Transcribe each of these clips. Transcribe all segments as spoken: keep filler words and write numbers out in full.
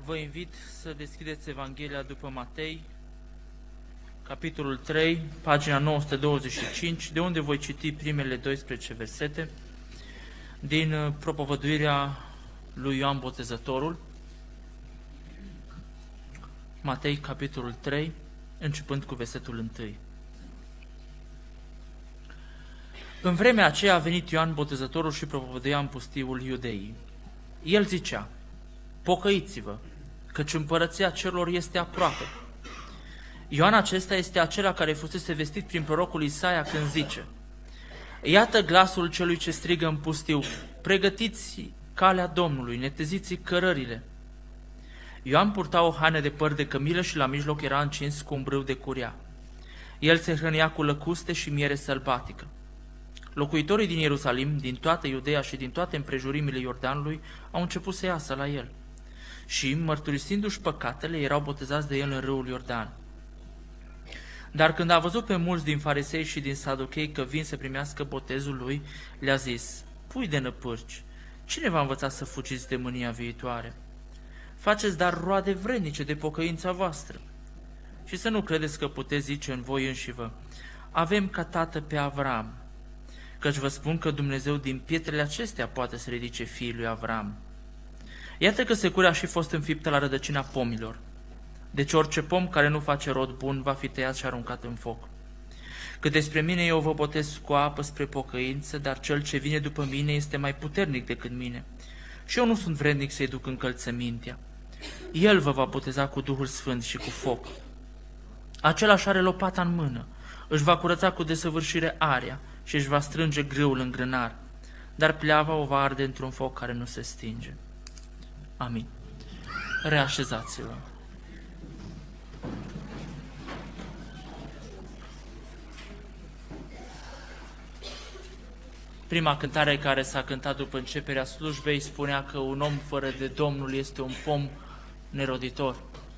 Vă invit să deschideți Evanghelia după Matei, capitolul trei, pagina nouă sute douăzeci și cinci, de unde voi citi primele doisprezece versete din propovăduirea lui Ioan Botezătorul. Matei, capitolul trei, începând cu versetul unu. În vremea aceea a venit Ioan Botezătorul și propovăduia în pustiul Iudeii. El zicea: pocăiți-vă, căci împărăția cerurilor este aproape. Ioan acesta este acela care fusese vestit prin prorocul Isaia când zice: iată glasul celui ce strigă în pustiu, pregătiți calea Domnului, neteziți cărările. Ioan purta o haină de păr de cămilă și la mijloc era încins cu un brâu de curea. El se hrănea cu lăcuste și miere sălbatică. Locuitorii din Ierusalim, din toată Iudeea și din toate împrejurimile Iordanului au început să iasă la el și, mărturisindu-și păcatele, erau botezați de el în râul Iordan. Dar când a văzut pe mulți din farisei și din saduchei că vin să primească botezul lui, le-a zis: pui de năpârci, cine v-a învățat să fugiți de mânia viitoare? Faceți dar roade vrednice de pocăința voastră. Și să nu credeți că puteți zice în voi înșivă: avem ca tată pe Avram, căci vă spun că Dumnezeu din pietrele acestea poate să ridice fiii lui Avram. Iată că securea a și fost înfiptă la rădăcina pomilor. Deci orice pom care nu face rod bun va fi tăiat și aruncat în foc. Cât despre mine, eu vă botez cu apă spre pocăință, dar cel ce vine după mine este mai puternic decât mine. Și eu nu sunt vrednic să-i duc încălțămintea. El vă va boteza cu Duhul Sfânt și cu foc. Același are lopata în mână, își va curăța cu desăvârșire area și își va strânge grâul în grânar, dar pleava o va arde într-un foc care nu se stinge. Amin. Reașezați-vă. Prima cântare care s-a cântat după începerea slujbei spunea că un om fără de Domnul este un pom neroditor.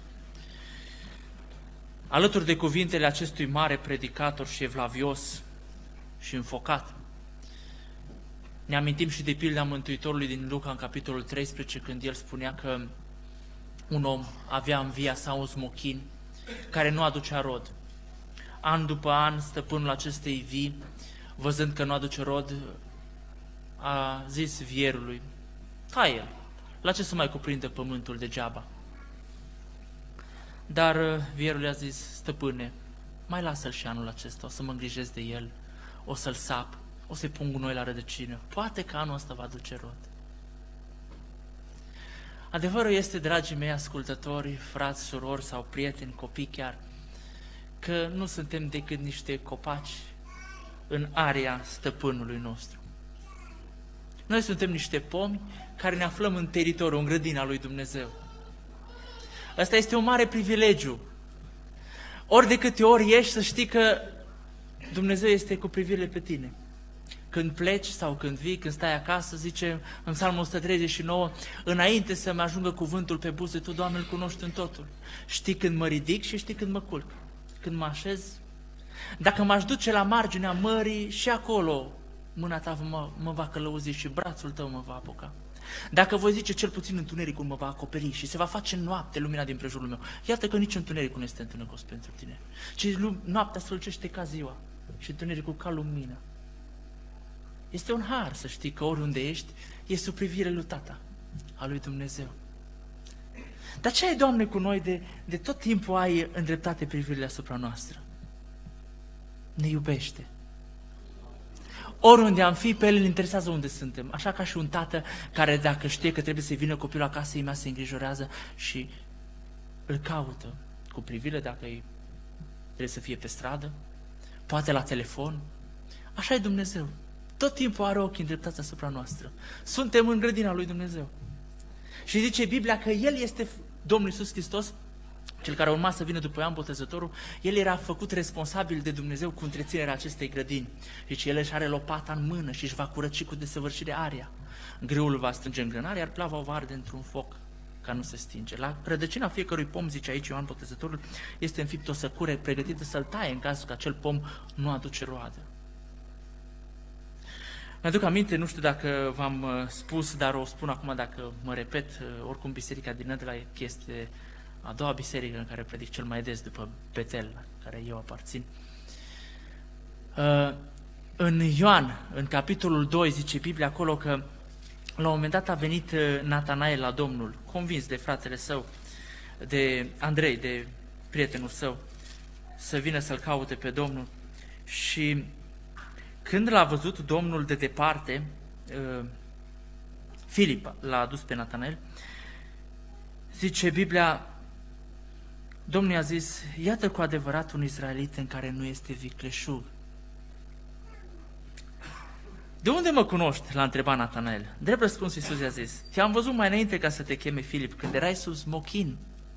Alături de cuvintele acestui mare predicator și evlavios și înfocat, ne amintim și de pilda Mântuitorului din Luca în capitolul treisprezece, când el spunea că un om avea în via sa un smochin care nu aducea rod. An după an, stăpânul acestei vii, văzând că nu aduce rod, a zis vierului: taie-l, la ce să mai cuprindă pământul degeaba? Dar vierul i-a zis: stăpâne, mai lasă-l și anul acesta, o să mă îngrijesc de el, o să-l sap, o să-i pun gunoi la rădăcină, poate că anul ăsta va duce rod. Adevărul este, dragii mei ascultători, frați, surori sau prieteni, copii chiar, că nu suntem decât niște copaci în area stăpânului nostru. Noi suntem niște pomi care ne aflăm în teritoriu, în grădina lui Dumnezeu. Ăsta este un mare privilegiu. Ori de câte ori ești, să știi că Dumnezeu este cu privire pe tine. Când pleci sau când vii, când stai acasă, zice în Psalmul o sută treizeci și nouă, înainte să-mi ajungă cuvântul pe buze, Tu, Doamne, îl cunoști în totul. Știi când mă ridic și știi când mă culc. Când mă așez, dacă m-aș duce la marginea mării, și acolo mâna Ta mă, mă va călăuzi și brațul Tău mă va apuca. Dacă voi zice, cel puțin întunericul mă va acoperi și se va face noapte lumina din prejurul meu. Iată că nici întunericul nu este întunecos pentru tine, ci noaptea strălucește ca ziua și întunericul ca lumină. Este un har să știi că oriunde ești, e sub privire lui Tata, a lui Dumnezeu. Dar ce ai, Doamne, cu noi de, de tot timpul ai îndreptate privirile asupra noastră? Ne iubește. Oriunde am fi, pe El îl interesează unde suntem. Așa ca și un tată care, dacă știe că trebuie să-i vină copilul acasă, imediat se îngrijorează și îl caută cu privire dacă îi trebuie să fie pe stradă, poate la telefon. Așa e Dumnezeu. Tot timpul are ochii îndreptați asupra noastră. Suntem în grădina lui Dumnezeu. Și zice Biblia că El este Domnul Iisus Hristos, cel care urma să vină după Ioan Botezătorul. El era făcut responsabil de Dumnezeu cu întreținerea acestei grădini. Deci El își are lopata în mână și își va curăci cu desăvârșire area. Grâul va strânge în grânar, iar plava o va arde într-un foc ca nu se stinge. La rădăcina fiecărui pom, zice aici Ioan Botezătorul, este înfipt o săcură pregătită să-l taie în cazul că acel pom nu aduce roadă. Mi-aduc aminte, nu știu dacă v-am uh, spus, dar o spun acum dacă mă repet, uh, oricum biserica din Nădlac este a doua biserică în care predic cel mai des după Betel, la care eu aparțin. Uh, în Ioan, în capitolul doi, zice Biblia acolo că la un moment dat a venit Natanael la Domnul, convins de fratele său, de Andrei, de prietenul său, să vină să-l caute pe Domnul. Și când l-a văzut Domnul de departe, Filip l-a adus pe Natanael, zice Biblia, Domnul i-a zis, iată cu adevărat un izraelit în care nu este vicleșug. De unde mă cunoști? L-a întrebat Natanael. Drept răspuns, Iisus i-a zis, te-am văzut mai înainte ca să te cheme Filip, când erai sub smochin.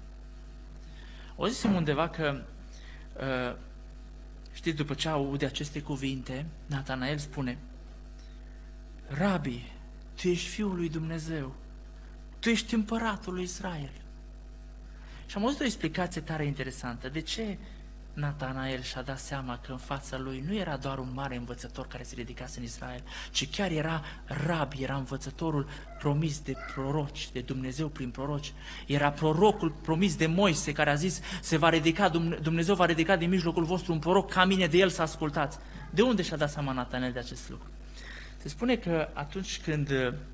O zisem undeva că, uh, știți, după ce aude aceste cuvinte, Natanael spune, Rabi, tu ești Fiul lui Dumnezeu, tu ești împăratul lui Israel. Și am auzit o explicație tare interesantă. De ce Natanael și-a dat seama că în fața lui nu era doar un mare învățător care se ridicase în Israel, ci chiar era Rabi, era învățătorul promis de proroci, de Dumnezeu prin proroci. Era prorocul promis de Moise care a zis, se va ridica, Dumnezeu va ridica din mijlocul vostru un proroc ca mine, de el să ascultați. De unde și-a dat seama Natanael de acest lucru? Se spune că atunci când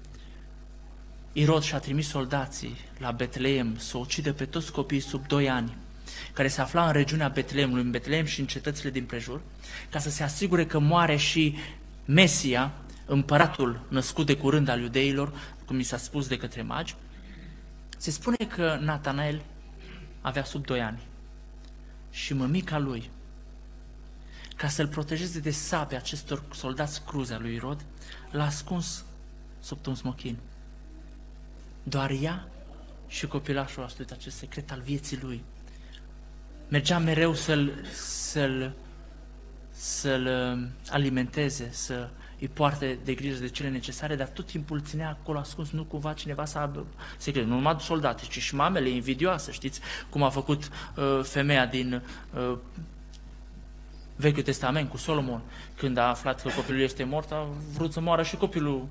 Irod și-a trimis soldații la Betleem să ucidă pe toți copiii sub doi ani, care se afla în regiunea Betleemului, în Betleem și în cetățile din prejur, ca să se asigure că moare și Mesia, împăratul născut de curând al iudeilor, cum mi s-a spus de către magi, se spune că Natanael avea sub doi ani și mămica lui, ca să-l protejeze de sabia acestor soldați cruzi al lui Irod, l-a ascuns sub un smochin. Doar ea și copilașul a studiat acest secret al vieții lui. Mergea mereu să-l, să-l, să-l alimenteze, să îi poarte de grijă de cele necesare, dar tot timpul ținea acolo ascuns, nu cumva cineva să aibă secret. Nu numai soldate, ci și mamele invidioase, știți cum a făcut uh, femeia din uh, Vechiul Testament cu Solomon. Când a aflat că copilul este mort, a vrut să moară și copilul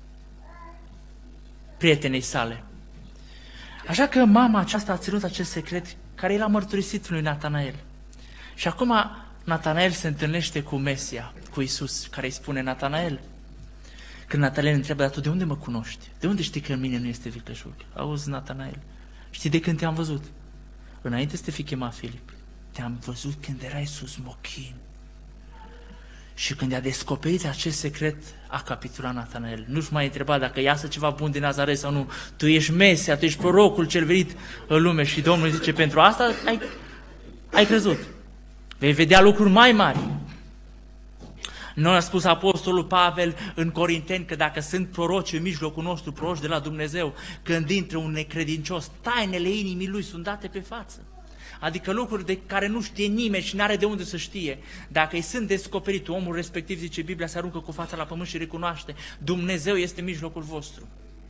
prietenei sale. Așa că mama aceasta a ținut acest secret care i l-a mărturisit lui Natanael. Și acum Natanael se întâlnește cu Mesia, cu Iisus, care îi spune, Natanael, când Natanael întreabă, dar tu de unde mă cunoști? De unde știi că în mine nu este vicleșug? Auzi, Natanael, știi de când te-am văzut? Înainte să te fi chemat Filip, te-am văzut când erai sus smochin. Și când i-a descoperit acest secret, a capitulat Natanael. Nu-și mai întreba dacă iasă ceva bun din Nazaret sau nu. Tu ești Mesia, tu ești prorocul cel venit în lume. Și Domnul zice, pentru asta ai, ai crezut. Vei vedea lucruri mai mari. Noi a spus apostolul Pavel în Corinteni că dacă sunt proroci în mijlocul nostru, proroci de la Dumnezeu, când intră un necredincios, tainele inimii lui sunt date pe față. Adică lucruri de care nu știe nimeni și nu are de unde să știe. Dacă îi sunt descoperite, omul respectiv, zice Biblia, se aruncă cu fața la pământ și recunoaște, Dumnezeu este în mijlocul vostru.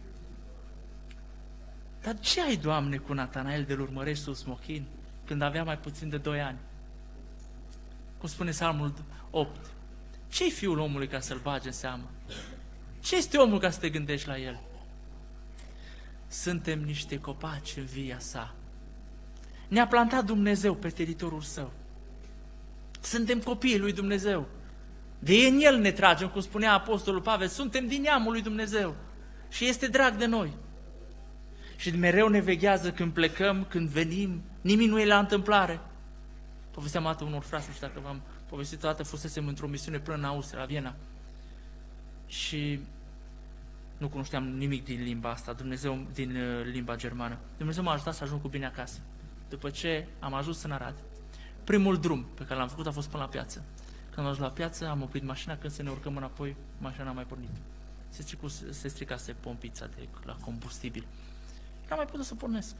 Dar ce ai, Doamne, cu Natanael de-l urmărești sub smochin când avea mai puțin de doi ani? Cum spune Psalmul opt. Ce-i fiul omului ca să-l bagi în seamă? Ce este omul ca să te gândești la el? Suntem niște copaci în via sa. Ne-a plantat Dumnezeu pe teritoriul său. Suntem copiii lui Dumnezeu. De în el ne tragem, cum spunea apostolul Pavel, suntem din neamul lui Dumnezeu. Și este drag de noi. Și mereu ne veghează când plecăm, când venim, nimic nu e la întâmplare. Povesteam atât unor frați, nu știu dacă v-am povestit, odată fusesem într-o misiune până în Austria, la Viena. Și nu cunoșteam nimic din limba asta, Dumnezeu din limba germană. Dumnezeu m-a ajutat să ajung cu bine acasă. După ce am ajuns în Arad, primul drum pe care l-am făcut a fost până la piață. Când am ajuns la piață, am oprit mașina, când să ne urcăm înapoi, mașina n-a mai pornit. Se, stricu, se stricase pompița de la combustibil. N-am mai putut să pornesc.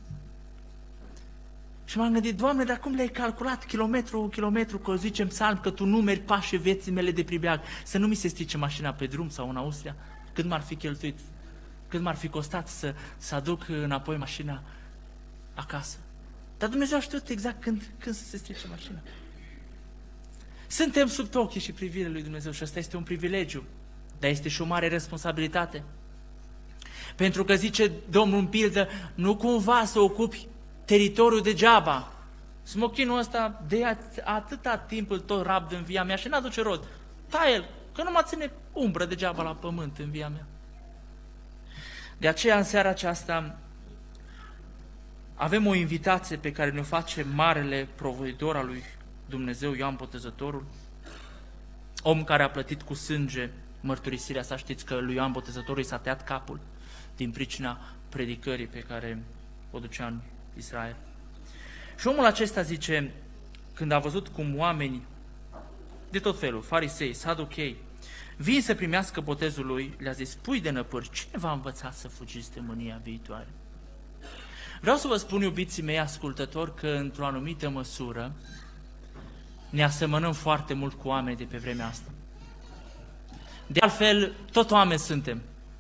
Și m-am gândit, Doamne, dar cum le-ai calculat kilometru, kilometru, că zicem psalm, că Tu numeri pașii vieții mele de pribeag, să nu mi se strice mașina pe drum sau în Austria? Cât m-ar fi cheltuit? Cât m-ar fi costat să, să aduc înapoi mașina acasă? Dar Dumnezeu a știut exact când, când să se strice mașina. Suntem sub ochii și privirea lui Dumnezeu și asta este un privilegiu. dar este și o mare responsabilitate. Pentru că zice Domnul în pildă, nu cumva să ocupi teritoriul degeaba. Smochinul ăsta de atâta timp îl tot rabd în via mea și n-aduce rost. Tai-l, că nu mă ține umbră degeaba la pământ în via mea. De aceea în seara aceasta avem o invitație pe care ne-o face marele provoitor al lui Dumnezeu, Ioan Botezătorul, om care a plătit cu sânge mărturisirea sa. Știți că lui Ioan Botezătorul i s-a tăiat capul din pricina predicării pe care o ducea în Israel. Și omul acesta zice, când a văzut cum oameni de tot felul, farisei, saduchei, vin să primească botezul lui, le-a zis, pui de năpâri, cine v-a învățat să fugiți de mânia viitoare? Vreau să vă spun, iubiții mei ascultători, că într-o anumită măsură ne asemănăm foarte mult cu oameni de pe vremea asta. De altfel, tot oameni suntem.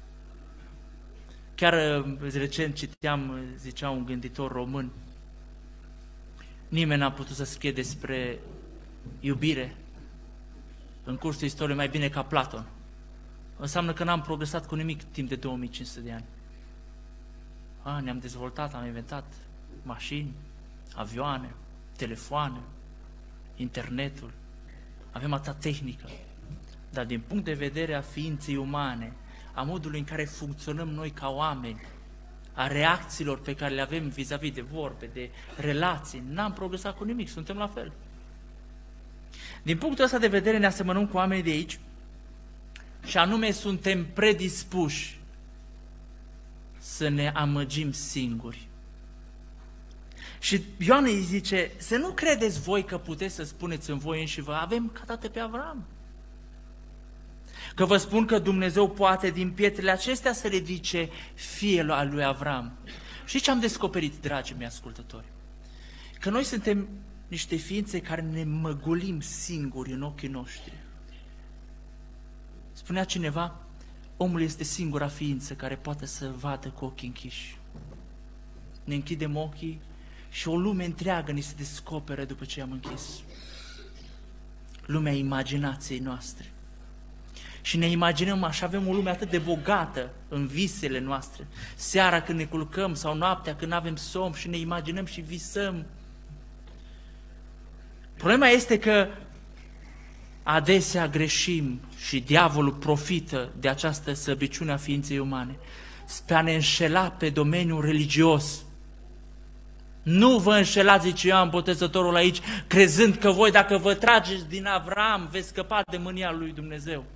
Chiar recent citeam, zicea un gânditor român, nimeni n-a putut să scrie despre iubire în cursul istoriei mai bine ca Platon. Înseamnă că n-am progresat cu nimic timp de două mii cinci sute de ani. A, ne-am dezvoltat, am inventat mașini, avioane, telefoane, internetul, avem atâta tehnică. Dar din punct de vedere a ființei umane, a modului în care funcționăm noi ca oameni, a reacțiilor pe care le avem vis-a-vis de vorbe, de relații, n-am progresat cu nimic, suntem la fel. Din punctul ăsta de vedere ne asemănăm cu oamenii de aici și anume suntem predispuși să ne amăgim singuri. Și Ioan îi zice, să nu credeți voi că puteți să spuneți în voi înși vă, avem ca tată pe Avram. Că vă spun că Dumnezeu poate din pietrele acestea să ridice fiul al lui Avram. Și ce am descoperit, dragii mei ascultători? Că noi suntem niște ființe care ne măgulim singuri în ochii noștri. Spunea cineva, omul este singura ființă care poate să vadă cu ochii închiși. Ne închidem ochii și o lume întreagă ni se descoperă după ce am închis. Lumea imaginației noastre. Și ne imaginăm așa, avem o lume atât de bogată în visele noastre. Seara când ne culcăm sau noaptea când avem somn și ne imaginăm și visăm. Problema este că adesea greșim și diavolul profită de această slăbiciune a ființei umane spre a ne înșela pe domeniul religios. Nu vă înșelați, zice Ioan Botezătorul aici, crezând că voi, dacă vă trageți din Avram, veți scăpa de mânia lui Dumnezeu.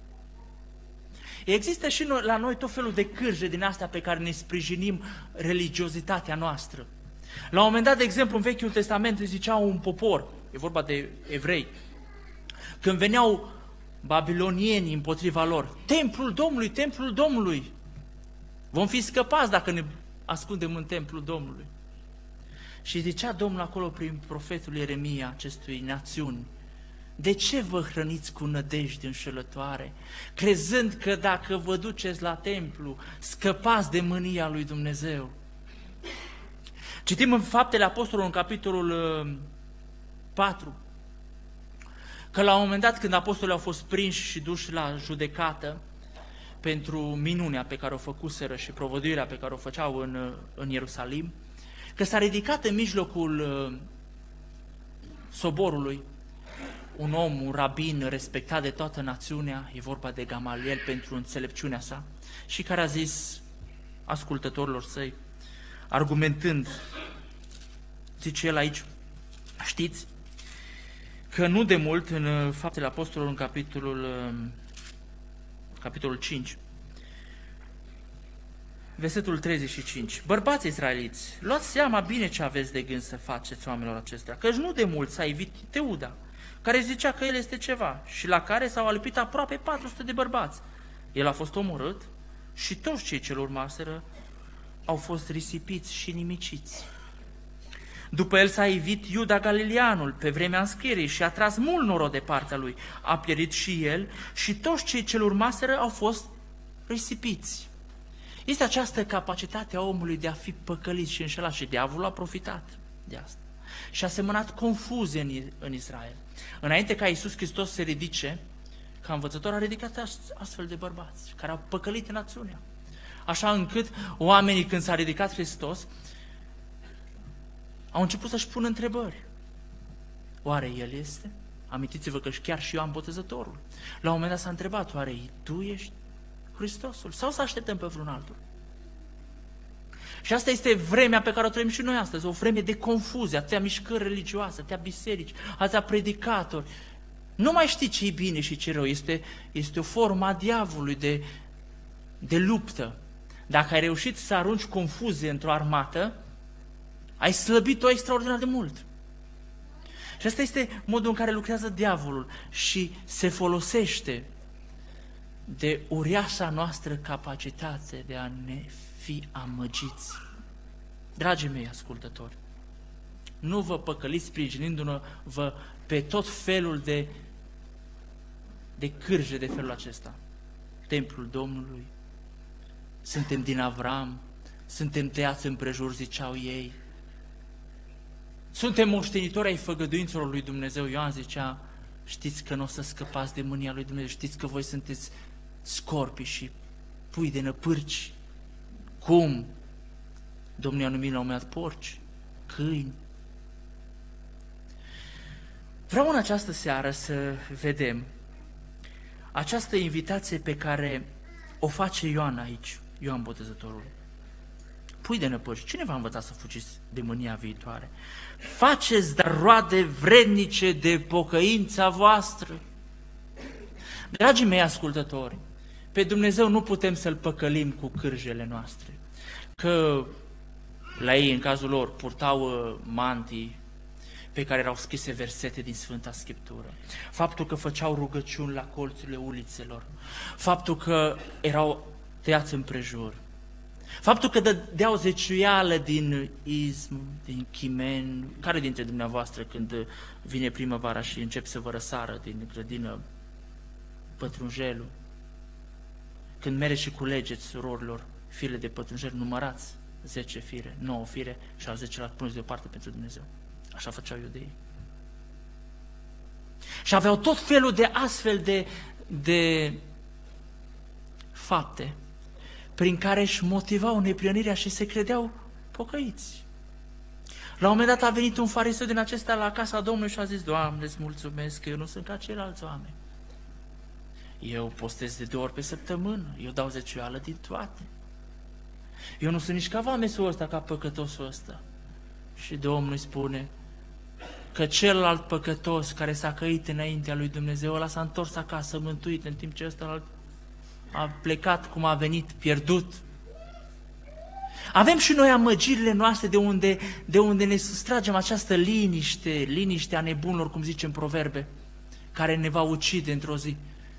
Există și la noi tot felul de cârje din astea pe care ne sprijinim religiozitatea noastră. La un moment dat, de exemplu, în Vechiul Testament zicea un popor, e vorba de evrei, când veneau babilonienii împotriva lor, templul Domnului, templul Domnului, vom fi scăpați dacă ne ascundem în templul Domnului. Și zicea Domnul acolo prin profetul Ieremia acestui națiuni, de ce vă hrăniți cu nădejde înșelătoare, crezând că dacă vă duceți la templu, scăpați de mânia lui Dumnezeu? Citim în Faptele Apostolilor, în capitolul patru, că la un moment dat, când apostolii au fost prinși și duși la judecată pentru minunea pe care o făcuseră și provăduirea pe care o făceau în, în Ierusalim, că s-a ridicat în mijlocul uh, soborului un om, un rabin respectat de toată națiunea, e vorba de Gamaliel pentru înțelepciunea sa, și care a zis ascultătorilor săi, argumentând, zice el aici, știți că nu de mult, în Faptele Apostolilor, în capitolul, capitolul cinci, versetul treizeci și cinci, bărbați israeliți, luați seama bine ce aveți de gând să faceți oamenilor acestea, căci nu de mult s-a ivit Teuda, care zicea că el este ceva și la care s-au alipit aproape patru sute de bărbați. El a fost omorât și toți cei ce-l urmaseră au fost risipiți și nimiciți. După el s-a ivit Iuda Galileanul pe vremea înscrierii și a tras mult noroc de partea lui. A pierit și el și toți cei ce-l urmaseră au fost risipiți. Este această capacitate a omului de a fi păcălit și înșelat și diavolul a profitat de asta. Și a semănat confuzie în, în Israel. Înainte ca Iisus Hristos să se ridice ca învățător, a ridicat astfel de bărbați care au păcălit națiunea. Așa încât oamenii, când s-a ridicat Hristos, au început să-și pună întrebări. Oare El este? Amintiți-vă că chiar și Ioan Botezătorul la un moment dat s-a întrebat, oare tu ești Hristosul? Sau să așteptăm pe vreun altul? Și asta este vremea pe care o trăim și noi astăzi, o vreme de confuzie, atâtea mișcări religioase, atâtea biserici, atâtea predicatori. Nu mai știi ce e bine și ce rău, este, este o formă a diavolului de, de luptă. Dacă ai reușit să arunci confuzie într-o armată, ai slăbit-o extraordinar de mult. Și asta este modul în care lucrează diavolul și se folosește de uriașa noastră capacitate de a ne fi amăgiți. Dragii mei ascultători, nu vă păcăliți sprijinindu-vă pe tot felul de, de cârje de felul acesta. Templul Domnului, suntem din Avram, suntem tăiați împrejur, ziceau ei. Suntem moștenitori ai făgăduințelor lui Dumnezeu. Ioan zicea, știți că nu o să scăpați de mânia lui Dumnezeu, știți că voi sunteți scorpii și pui de năpârci. Cum? Domnul a numit la un moment dat porci, câini. Vreau în această seară să vedem această invitație pe care o face Ioan aici, Ioan Botezătorul. Pui de năpârci, cine v-a învățat să fugiți de mânia viitoare? Faceți dar roade vrednice de pocăința voastră. Dragii mei ascultători, pe Dumnezeu nu putem să-L păcălim cu cârjele noastre. Că la ei, în cazul lor, purtau mantii pe care erau scrise versete din Sfânta Scriptură. Faptul că făceau rugăciuni la colțurile ulițelor. Faptul că erau tăiați împrejur. Faptul că dădeau zeciuială din izm, din chimen. Care dintre dumneavoastră, când vine primăvara și încep să vă răsară din grădină pătrunjelul, când mere și culegeți surorilor fire de pătrunjel, numărați zece fire, nouă fire și al zecelea puneți deoparte pentru Dumnezeu. Așa făceau iudeii. Și aveau tot felul de astfel de, de fapte prin care își motivau neprionirea și se credeau pocăiți. La un moment dat a venit un fariseu din acesta la casa Domnului și a zis, Doamne, îți mulțumesc că eu nu sunt ca ceilalți oameni. Eu postez de două ori pe săptămână, eu dau zeciuială din toate. Eu nu sunt nici ca vamesul ăsta, ca păcătosul ăsta. Și Domnul îi spune că celălalt păcătos care s-a căit înaintea lui Dumnezeu, ăla s-a întors acasă mântuit, în timp ce ăsta a plecat cum a venit, pierdut. Avem și noi amăgirile noastre de unde, de unde ne sustragem această liniște, liniștea nebunilor, cum zice în Proverbe, care ne va ucide într-o zi.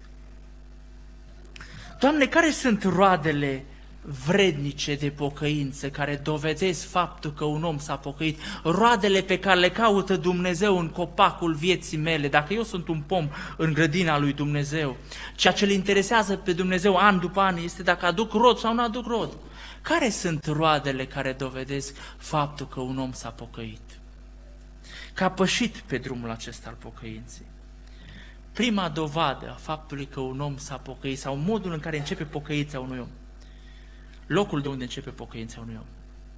Doamne, care sunt roadele vrednice de pocăință, care dovedesc faptul că un om s-a pocăit, roadele pe care le caută Dumnezeu în copacul vieții mele, dacă eu sunt un pom în grădina lui Dumnezeu, ceea ce îl interesează pe Dumnezeu an după an este dacă aduc rod sau nu aduc rod. Care sunt roadele care dovedesc faptul că un om s-a pocăit? Că a pășit pe drumul acesta al pocăinței. Prima dovadă a faptului că un om s-a pocăit sau modul în care începe pocăința unui om, locul de unde începe pocăința unui om,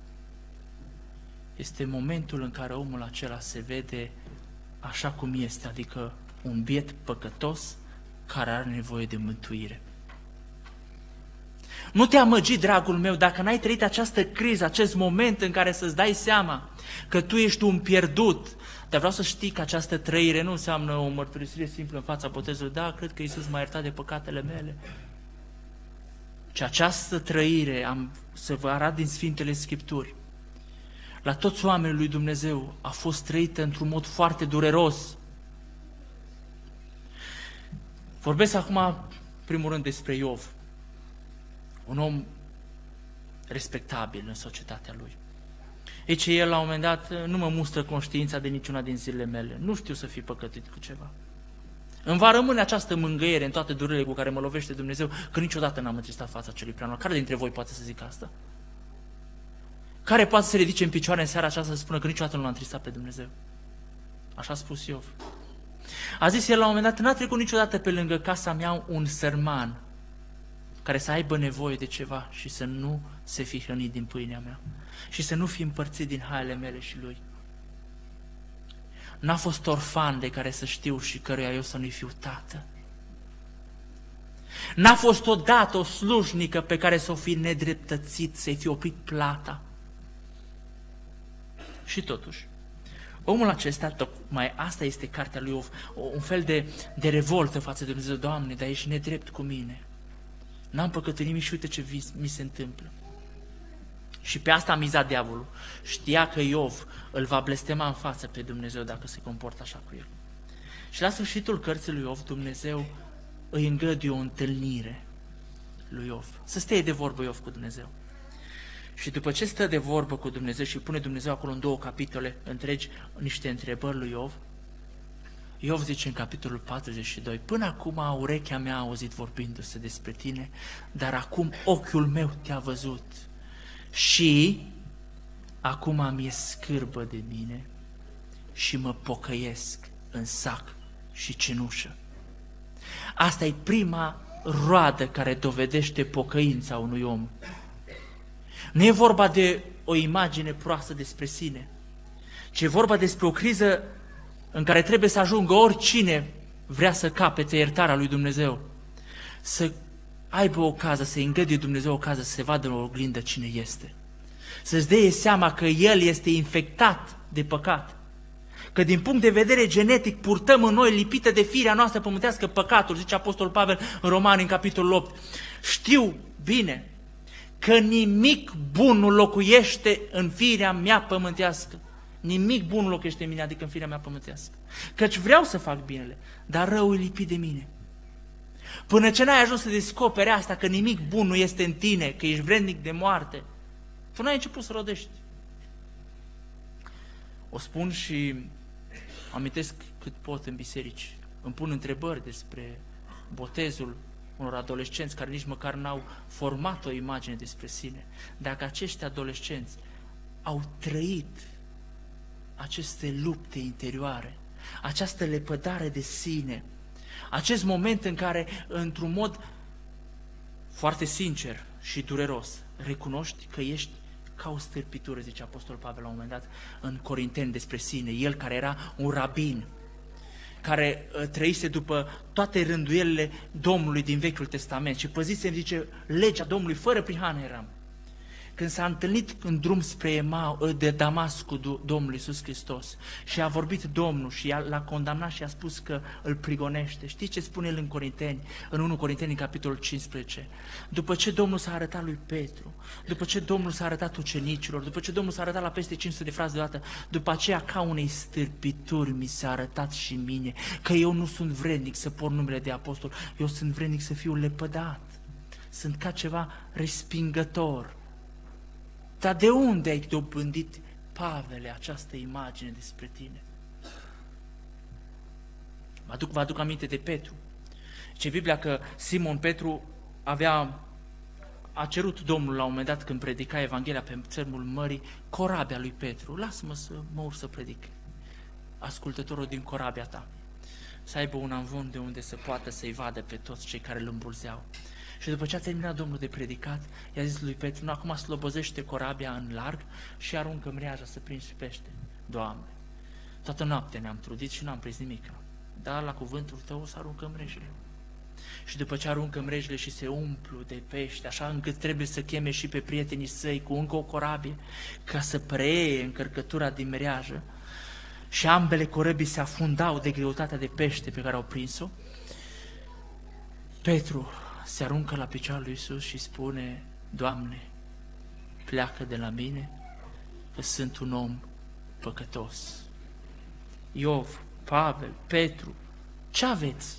este momentul în care omul acela se vede așa cum este, adică un biet păcătos care are nevoie de mântuire. Nu te amăgi, dragul meu, dacă n-ai trăit această criză, acest moment în care să-ți dai seama că tu ești un pierdut. Dar vreau să știi că această trăire nu înseamnă o mărturisire simplă în fața botezului. Da, cred că Iisus m-a iertat de păcatele mele. Ci această trăire, am să vă arăt din Sfintele Scripturi, la toți oamenii lui Dumnezeu a fost trăită într-un mod foarte dureros. Vorbesc acum, primul rând, despre Iov. Un om respectabil în societatea lui. Deci el la un moment dat nu mă mustră conștiința de niciuna din zilele mele. Nu știu să fi păcătit cu ceva. Îmi va rămâne această mângâiere în toate durerile cu care mă lovește Dumnezeu, că niciodată n-am întristat fața celui preanalt. Care dintre voi poate să zică asta? Care poate să se ridice în picioare în seara aceasta să spună că niciodată nu l-a întristat pe Dumnezeu? Așa a spus Iov. A zis el la un moment dat, n-a trecut niciodată pe lângă casa mea un sărman care să aibă nevoie de ceva și să nu se fi hrănit din pâinea mea și să nu fi împărțit din haile mele și lui. N-a fost orfan de care să știu și căruia eu să nu-i fiu tată. N-a fost odată o slujnică pe care să o fi nedreptățit, să-i fi oprit plata. Și totuși, omul acesta, tocmai asta este cartea lui Iov, un fel de, de revoltă față de Dumnezeu. Doamne, dar ești nedrept cu mine. N-am păcătuit nimic și uite ce mi se întâmplă. Și pe asta a mizat diavolul. Știa că Iov îl va blestema în față pe Dumnezeu dacă se comportă așa cu el. Și la sfârșitul cărții lui Iov, Dumnezeu îi îngăduie o întâlnire lui Iov. Să stea de vorbă Iov cu Dumnezeu. Și după ce stă de vorbă cu Dumnezeu și pune Dumnezeu acolo în două capitole întregi niște întrebări lui Iov, Iov zice în capitolul patruzeci și doi, până acum urechea mea a auzit vorbindu-se despre tine, dar acum ochiul meu te-a văzut și acum mi-e scârbă de mine și mă pocăiesc în sac și cenușă. Asta e prima roadă care dovedește pocăința unui om. Nu e vorba de o imagine proastă despre sine, ci e vorba despre o criză în care trebuie să ajungă oricine vrea să capete iertarea lui Dumnezeu, să aibă ocazia, să-i îngăduie Dumnezeu ocazia să se vadă în oglindă cine este, să-ți dea seama că el este infectat de păcat, că din punct de vedere genetic purtăm în noi, lipită de firea noastră pământească, păcatul, zice Apostol Pavel în Romani, în capitolul opt. Știu bine că nimic bun nu locuiește în firea mea pământească. Nimic bun nu locuiește în mine, adică în firea mea pământească. Căci vreau să fac binele, dar răul e lipit de mine. Până ce n-ai ajuns să descoperi asta, că nimic bun nu este în tine, că ești vrednic de moarte, tu n-ai început să rodești. O spun și amintesc cât pot în biserici. Îmi pun întrebări despre botezul unor adolescenți care nici măcar n-au format o imagine despre sine. Dacă acești adolescenți au trăit aceste lupte interioare, această lepădare de sine, acest moment în care, într-un mod foarte sincer și dureros, recunoști că ești ca o stârpitură, zice Apostol Pavel la un moment dat în Corinteni despre sine, el care era un rabin, care trăise după toate rânduielile Domnului din Vechiul Testament și păzise, zice, legea Domnului, fără prihană eram. Când s-a întâlnit în drum spre Emau, de Damasc cu Domnul Iisus Hristos și a vorbit Domnul și l-a condamnat și a spus că îl prigonește. Știți ce spune el în Corinteni, în întâi Corinteni, în capitolul cincisprezece? După ce Domnul s-a arătat lui Petru, după ce Domnul s-a arătat ucenicilor, după ce Domnul s-a arătat la peste cinci sute de frați deodată, după aceea ca unei stârpituri mi s-a arătat și mine, că eu nu sunt vrednic să port numele de apostol, eu sunt vrednic să fiu lepădat, sunt ca ceva respingător. Dar de unde ai dobândit, Pavele, această imagine despre tine? Vă aduc, vă aduc aminte de Petru. Zice Biblia că Simon Petru avea, a cerut Domnul la un moment dat când predica Evanghelia pe țărmul mării, corabia lui Petru. Lasă-mă să mă urc să predic, ascultătorul din corabia ta, să aibă un amvon de unde să poată să-i vadă pe toți cei care îl îmbulzeau. Și după ce a terminat Domnul de predicat, i-a zis lui Petru, nu, acum slobozește corabia în larg și aruncă mreaja să prinzi pește. Doamne, toată noaptea ne-am trudit și n-am prins nimic, dar la cuvântul tău o să aruncăm mrejile. Și după ce aruncă mrejile și se umplu de pește, așa încât trebuie să cheme și pe prietenii săi cu încă o corabie, ca să preie încărcătura din mreajă, și ambele corăbii se afundau de greutatea de pește pe care au prins-o, Petru se aruncă la picioarele lui Iisus și spune, Doamne, pleacă de la mine, că sunt un om păcătos. Iov, Pavel, Petru, ce aveți?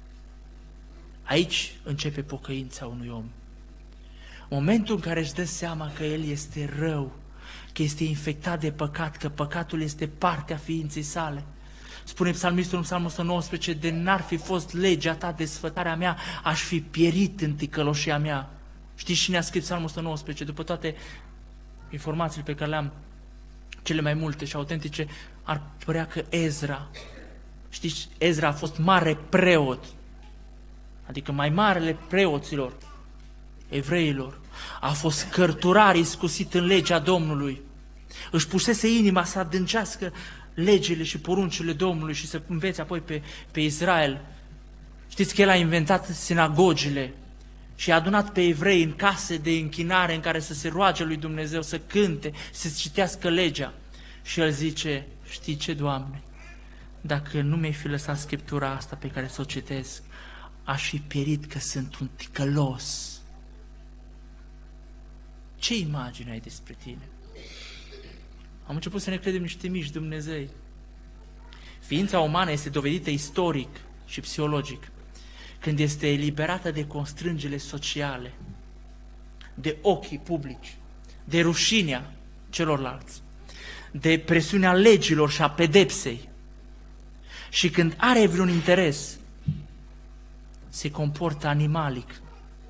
Aici începe pocăința unui om. Momentul în care își dă seama că el este rău, că este infectat de păcat, că păcatul este partea ființei sale. Spune psalmistul în Psalmul o sută nouăsprezece, de n-ar fi fost legea ta, desfătarea mea, aș fi pierit în ticăloșia mea. Știți cine a scris Psalmul o sută nouăsprezece? După toate informațiile pe care le-am, cele mai multe și autentice, ar părea că Ezra Știți, Ezra a fost mare preot, adică mai marele preoților, evreilor. A fost cărturar iscusit în legea Domnului. Își pusese inima să adâncească legile și poruncile Domnului și să învețe apoi pe, pe Israel. Știți că el a inventat sinagogile și a adunat pe evrei în case de închinare în care să se roage lui Dumnezeu, să cânte, să citească legea. Și el zice, știi ce, Doamne, dacă nu mi-ai fi lăsat Scriptura asta pe care să o citesc, aș fi pierit că sunt un ticălos. Ce imagine ai despre tine? Am început să ne credem niște mici Dumnezei. Ființa umană este dovedită istoric și psihologic când este eliberată de constrângele sociale, de ochii publici, de rușinea celorlalți, de presiunea legilor și a pedepsei. Și când are vreun interes, se comportă animalic.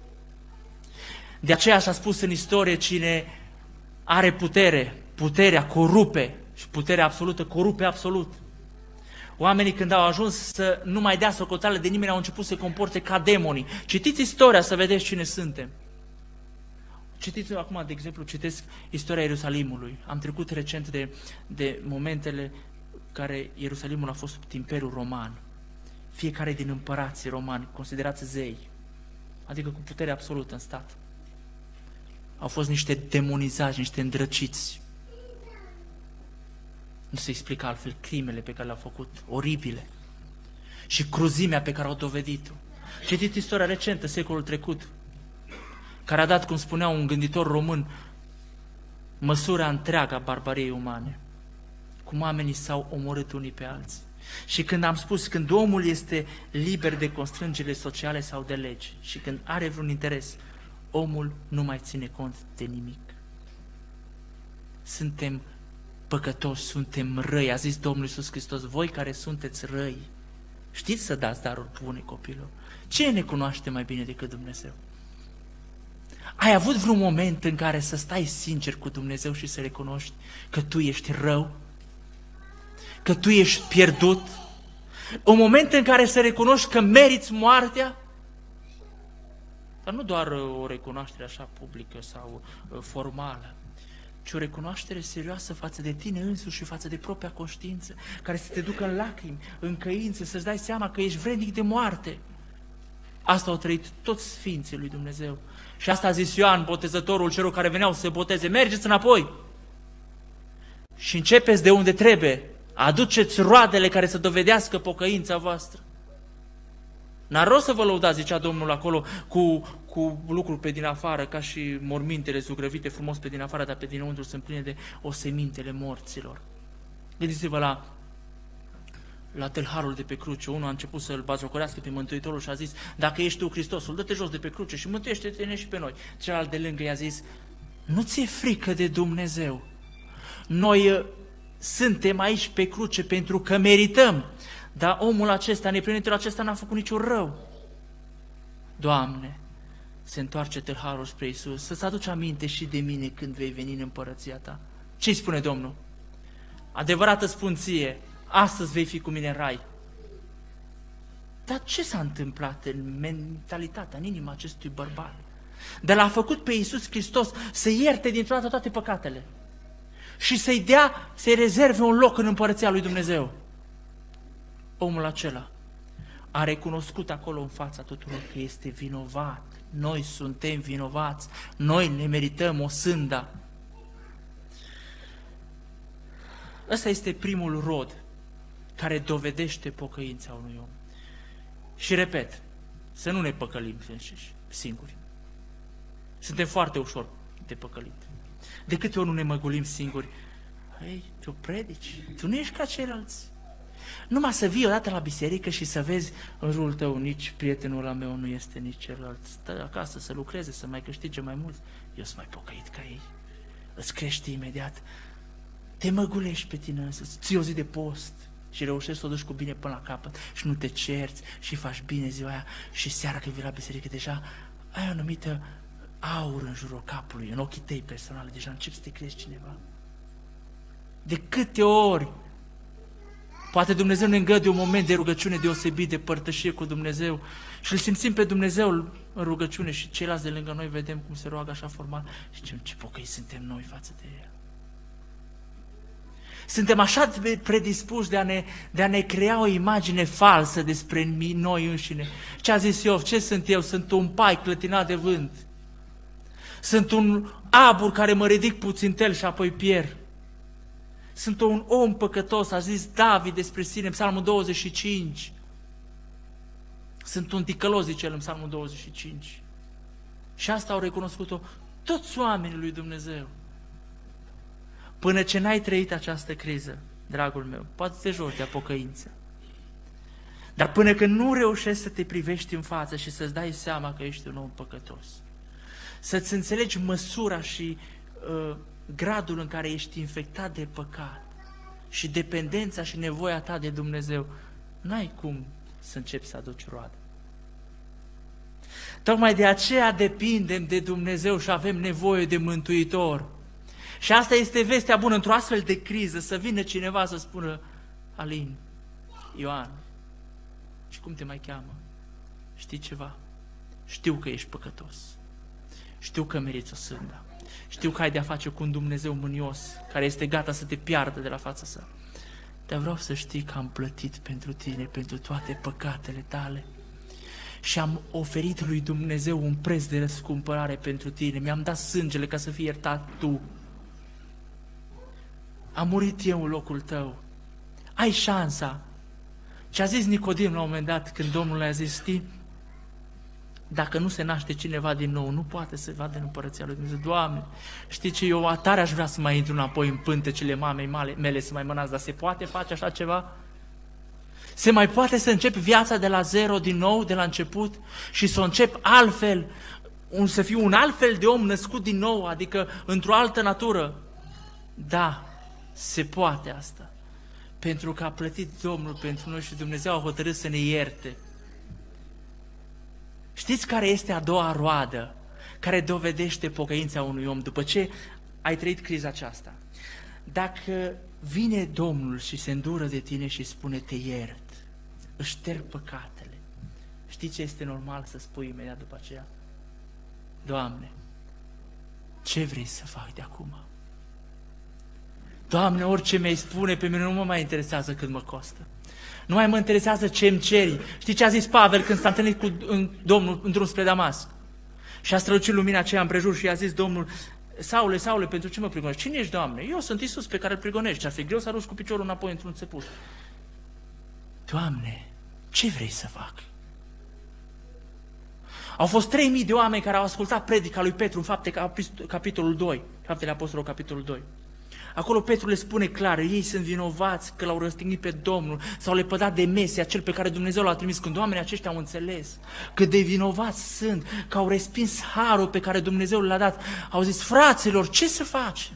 De aceea s-a spus în istorie, cine are putere, puterea corupe și puterea absolută corupe absolut. Oamenii când au ajuns să nu mai dea socoteală de nimeni au început să se comporte ca demonii. Citiți istoria să vedeți cine suntem. Citiți acum, de exemplu, citesc istoria Ierusalimului. Am trecut recent de, de momentele care Ierusalimul a fost sub Imperiul Roman. Fiecare din împărații romani, considerați zei, adică cu putere absolută în stat, au fost niște demonizați, niște îndrăciți. Nu se explică altfel crimele pe care le-au făcut, oribile, și cruzimea pe care au dovedit-o. Citiți istoria recentă, secolul trecut, care a dat, cum spunea un gânditor român, măsura întreagă a barbariei umane. Cum oamenii s-au omorât unii pe alții. Și când am spus, când omul este liber de constrângere sociale sau de legi și când are vreun interes, omul nu mai ține cont de nimic. Suntem păcătoși, suntem răi. A zis Domnul Iisus Hristos, voi care sunteți răi, știți să dați daruri bune copilor. Cine ne cunoaște mai bine decât Dumnezeu? Ai avut vreun moment în care să stai sincer cu Dumnezeu și să recunoști că tu ești rău? Că tu ești pierdut? Un moment în care să recunoști că meriți moartea? Dar nu doar o recunoaștere așa publică sau formală, ci o recunoaștere serioasă față de tine însuși și față de propria conștiință, care să te ducă în lacrimi, în căință, să-ți dai seama că ești vrednic de moarte. Asta au trăit toți sfinții lui Dumnezeu. Și asta a zis Ioan, botezătorul celor care veneau să se boteze. Mergeți înapoi și începeți de unde trebuie. Aduceți roadele care să dovedească pocăința voastră. N-ar rost să vă lăudați, zicea Domnul acolo, cu, cu lucruri pe din afară, ca și mormintele zugrăvite frumos pe din afară, dar pe dinăuntru sunt pline de osemintele morților. Gândiți-vă la, la tâlharul de pe cruce. Unul a început să-l batjocorească pe Mântuitorul și a zis, dacă ești tu Hristosul, dă-te jos de pe cruce și mântuiește-te și pe noi. Celălalt de lângă i-a zis, nu ți-e frică de Dumnezeu? Noi suntem aici pe cruce pentru că merităm, dar omul acesta, neprihănitul acesta n-a făcut niciun rău. Doamne, se întoarce tâlharul spre Iisus, să-ți aduci aminte și de mine când vei veni în împărăția ta. Ce-i spune Domnul? Adevărată spun ție, astăzi vei fi cu mine în rai. Dar ce s-a întâmplat în mentalitatea, în inima acestui bărbat? De l-a făcut pe Iisus Hristos să ierte dintr-o dată toate păcatele și să-i dea, să-i rezerve un loc în împărăția lui Dumnezeu. Omul acela a recunoscut acolo în fața tuturor că este vinovat. Noi suntem vinovați, noi ne merităm o sânda. Ăsta este primul rod care dovedește pocăința unui om. Și repet, să nu ne păcălim înșiși, singuri. Suntem foarte ușor de păcălit. De câte ori nu ne măgulim singuri? Ei, tu predici, tu nu ești ca ceilalți. Numai să vii odată la biserică și să vezi în jurul tău, nici prietenul ăla meu nu este, nici celălalt. Stă acasă să lucreze, să mai câștige mai mult. Eu sunt mai pocăit ca ei. Îți crește imediat. Te măgulești pe tine însă, ții o zi de post și reușești să o duci cu bine până la capăt și nu te cerți și faci bine ziua aia și seara când vii la biserică deja ai o anumită aur în jurul capului, în ochii tăi personale, deja începi să te crezi cineva. De câte ori Poate Dumnezeu ne îngăduie un moment de rugăciune deosebit, de părtășie cu Dumnezeu și îl simțim pe Dumnezeu în rugăciune și ceilalți de lângă noi vedem cum se roagă așa formal și zicem, ce pocăi suntem noi față de El. Suntem așa de predispuși de a, ne, de a ne crea o imagine falsă despre noi înșine. Ce a zis Iov? Ce sunt eu? Sunt un pai clătinat de vânt. Sunt un abur care mă ridic puțintel și apoi pierd. Sunt un om păcătos, a zis David despre sine în Psalmul douăzeci și cinci. Sunt un ticălos, zice el în Psalmul douăzeci și cinci. Și asta au recunoscut-o toți oamenii lui Dumnezeu. Până ce n-ai trăit această criză, dragul meu, poate te joci de pocăință. Dar până când nu reușești să te privești în față și să-ți dai seama că ești un om păcătos, să-ți înțelegi măsura și uh, gradul în care ești infectat de păcat și dependența și nevoia ta de Dumnezeu, n-ai cum să începi să aduci roadă. Tocmai de aceea depindem de Dumnezeu și avem nevoie de Mântuitor. Și asta este vestea bună, într-o astfel de criză, să vină cineva să spună, Alin, Ioan, și cum te mai cheamă? Știi ceva? Știu că ești păcătos. Știu că meriți o sânda. Știu că ai de-a face cu un Dumnezeu mânios, care este gata să te piardă de la fața sa. Dar vreau să știi că am plătit pentru tine, pentru toate păcatele tale. Și am oferit lui Dumnezeu un preț de răscumpărare pentru tine. Mi-am dat sângele ca să fii iertat tu. Am murit eu în locul tău. Ai șansa. Ce a zis Nicodim la un moment dat, când Domnul le-a zis, știi, dacă nu se naște cineva din nou, nu poate să vadă în Împărăția lui Dumnezeu. Doamne, știi ce, eu atare aș vrea să mai intru înapoi în pântecele mamei mele să mai mănați, dar se poate face așa ceva? Se mai poate să încep viața de la zero din nou, de la început, și să o încep altfel, un, să fiu un alt fel de om născut din nou, adică într-o altă natură? Da, se poate asta. Pentru că a plătit Domnul pentru noi și Dumnezeu a hotărât să ne ierte. Știți care este a doua roadă care dovedește pocăința unui om după ce ai trăit criza aceasta? Dacă vine Domnul și se îndură de tine și spune te iert, își șterg păcatele, știi ce este normal să spui imediat după aceea? Doamne, ce vrei să fac de acum? Doamne, orice mi-ai spune pe mine nu mă mai interesează cât mă costă. Nu mai mă interesează ce îmi ceri. Știi ce a zis Pavel când s-a întâlnit cu Domnul în drum spre Damasc? Și a strălucit lumina aceea împrejur și i-a zis Domnul, Saule, Saule, pentru ce mă prigonești? Cine ești, Doamne? Eu sunt Iisus pe care îl prigonești. Ar fi greu să arunci cu piciorul înapoi într-un țepuș. Doamne, ce vrei să fac? Au fost trei mii de oameni care au ascultat predica lui Petru în Fapte, capitolul doi. Faptele Apostolilor, capitolul doi. Acolo Petru le spune clar, ei sunt vinovați că l-au răstignit pe Domnul, s-au lepădat de Mesia, cel pe care Dumnezeu l-a trimis. Când oamenii aceștia au înțeles cât de vinovați sunt, că au respins harul pe care Dumnezeu l-a dat, au zis, fraților, ce să facem?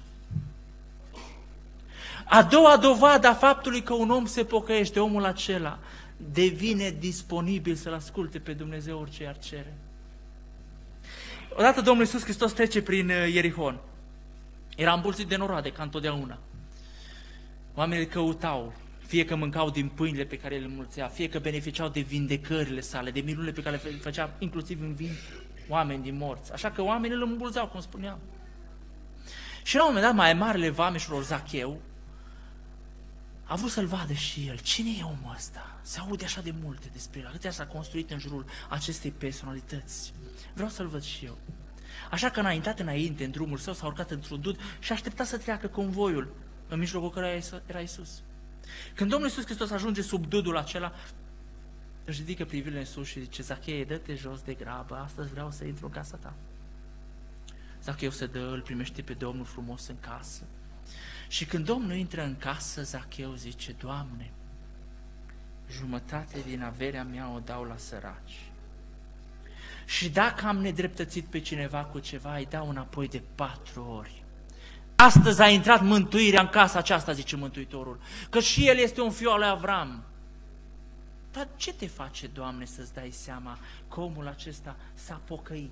A doua dovadă a faptului că un om se pocăiește, omul acela devine disponibil să-L asculte pe Dumnezeu orice ar cere. Odată Domnul Iisus Hristos trece prin Ierihon. Era îmbulțit de noroade, ca întotdeauna. Oamenii îl căutau, fie că mâncau din pâinile pe care le înmulțea, fie că beneficiau de vindecările sale, de minunile pe care le făcea, inclusiv în vin, oameni din morți. Așa că oamenii îl îmbulzeau, cum spuneam. Și la un moment dat, mai marele vameșilor, Zacheu, a vrut să-l vadă și el. Cine e omul ăsta? Se aude așa de multe despre el, atâtea s-a construit în jurul acestei personalități. Vreau să-l văd și eu. Așa că înaintat înainte, în drumul său, s-a urcat într-un dud și a așteptat să treacă convoiul, în mijlocul căruia era Iisus. Când Domnul Iisus Hristos ajunge sub dudul acela, își ridică privirile în sus și zice, Zacheu, dă-te jos de grabă, astăzi vreau să intru în casa ta. Zacheu se dă, îl primește pe Domnul frumos în casă. Și când Domnul intră în casă, Zacheu zice, Doamne, jumătate din averea mea o dau la săraci. Și dacă am nedreptățit pe cineva cu ceva, îi dau înapoi de patru ori. Astăzi a intrat mântuirea în casa aceasta, zice Mântuitorul, că și el este un fiu al lui Avram. Dar ce te face, Doamne, să-ți dai seama că omul acesta s-a pocăit?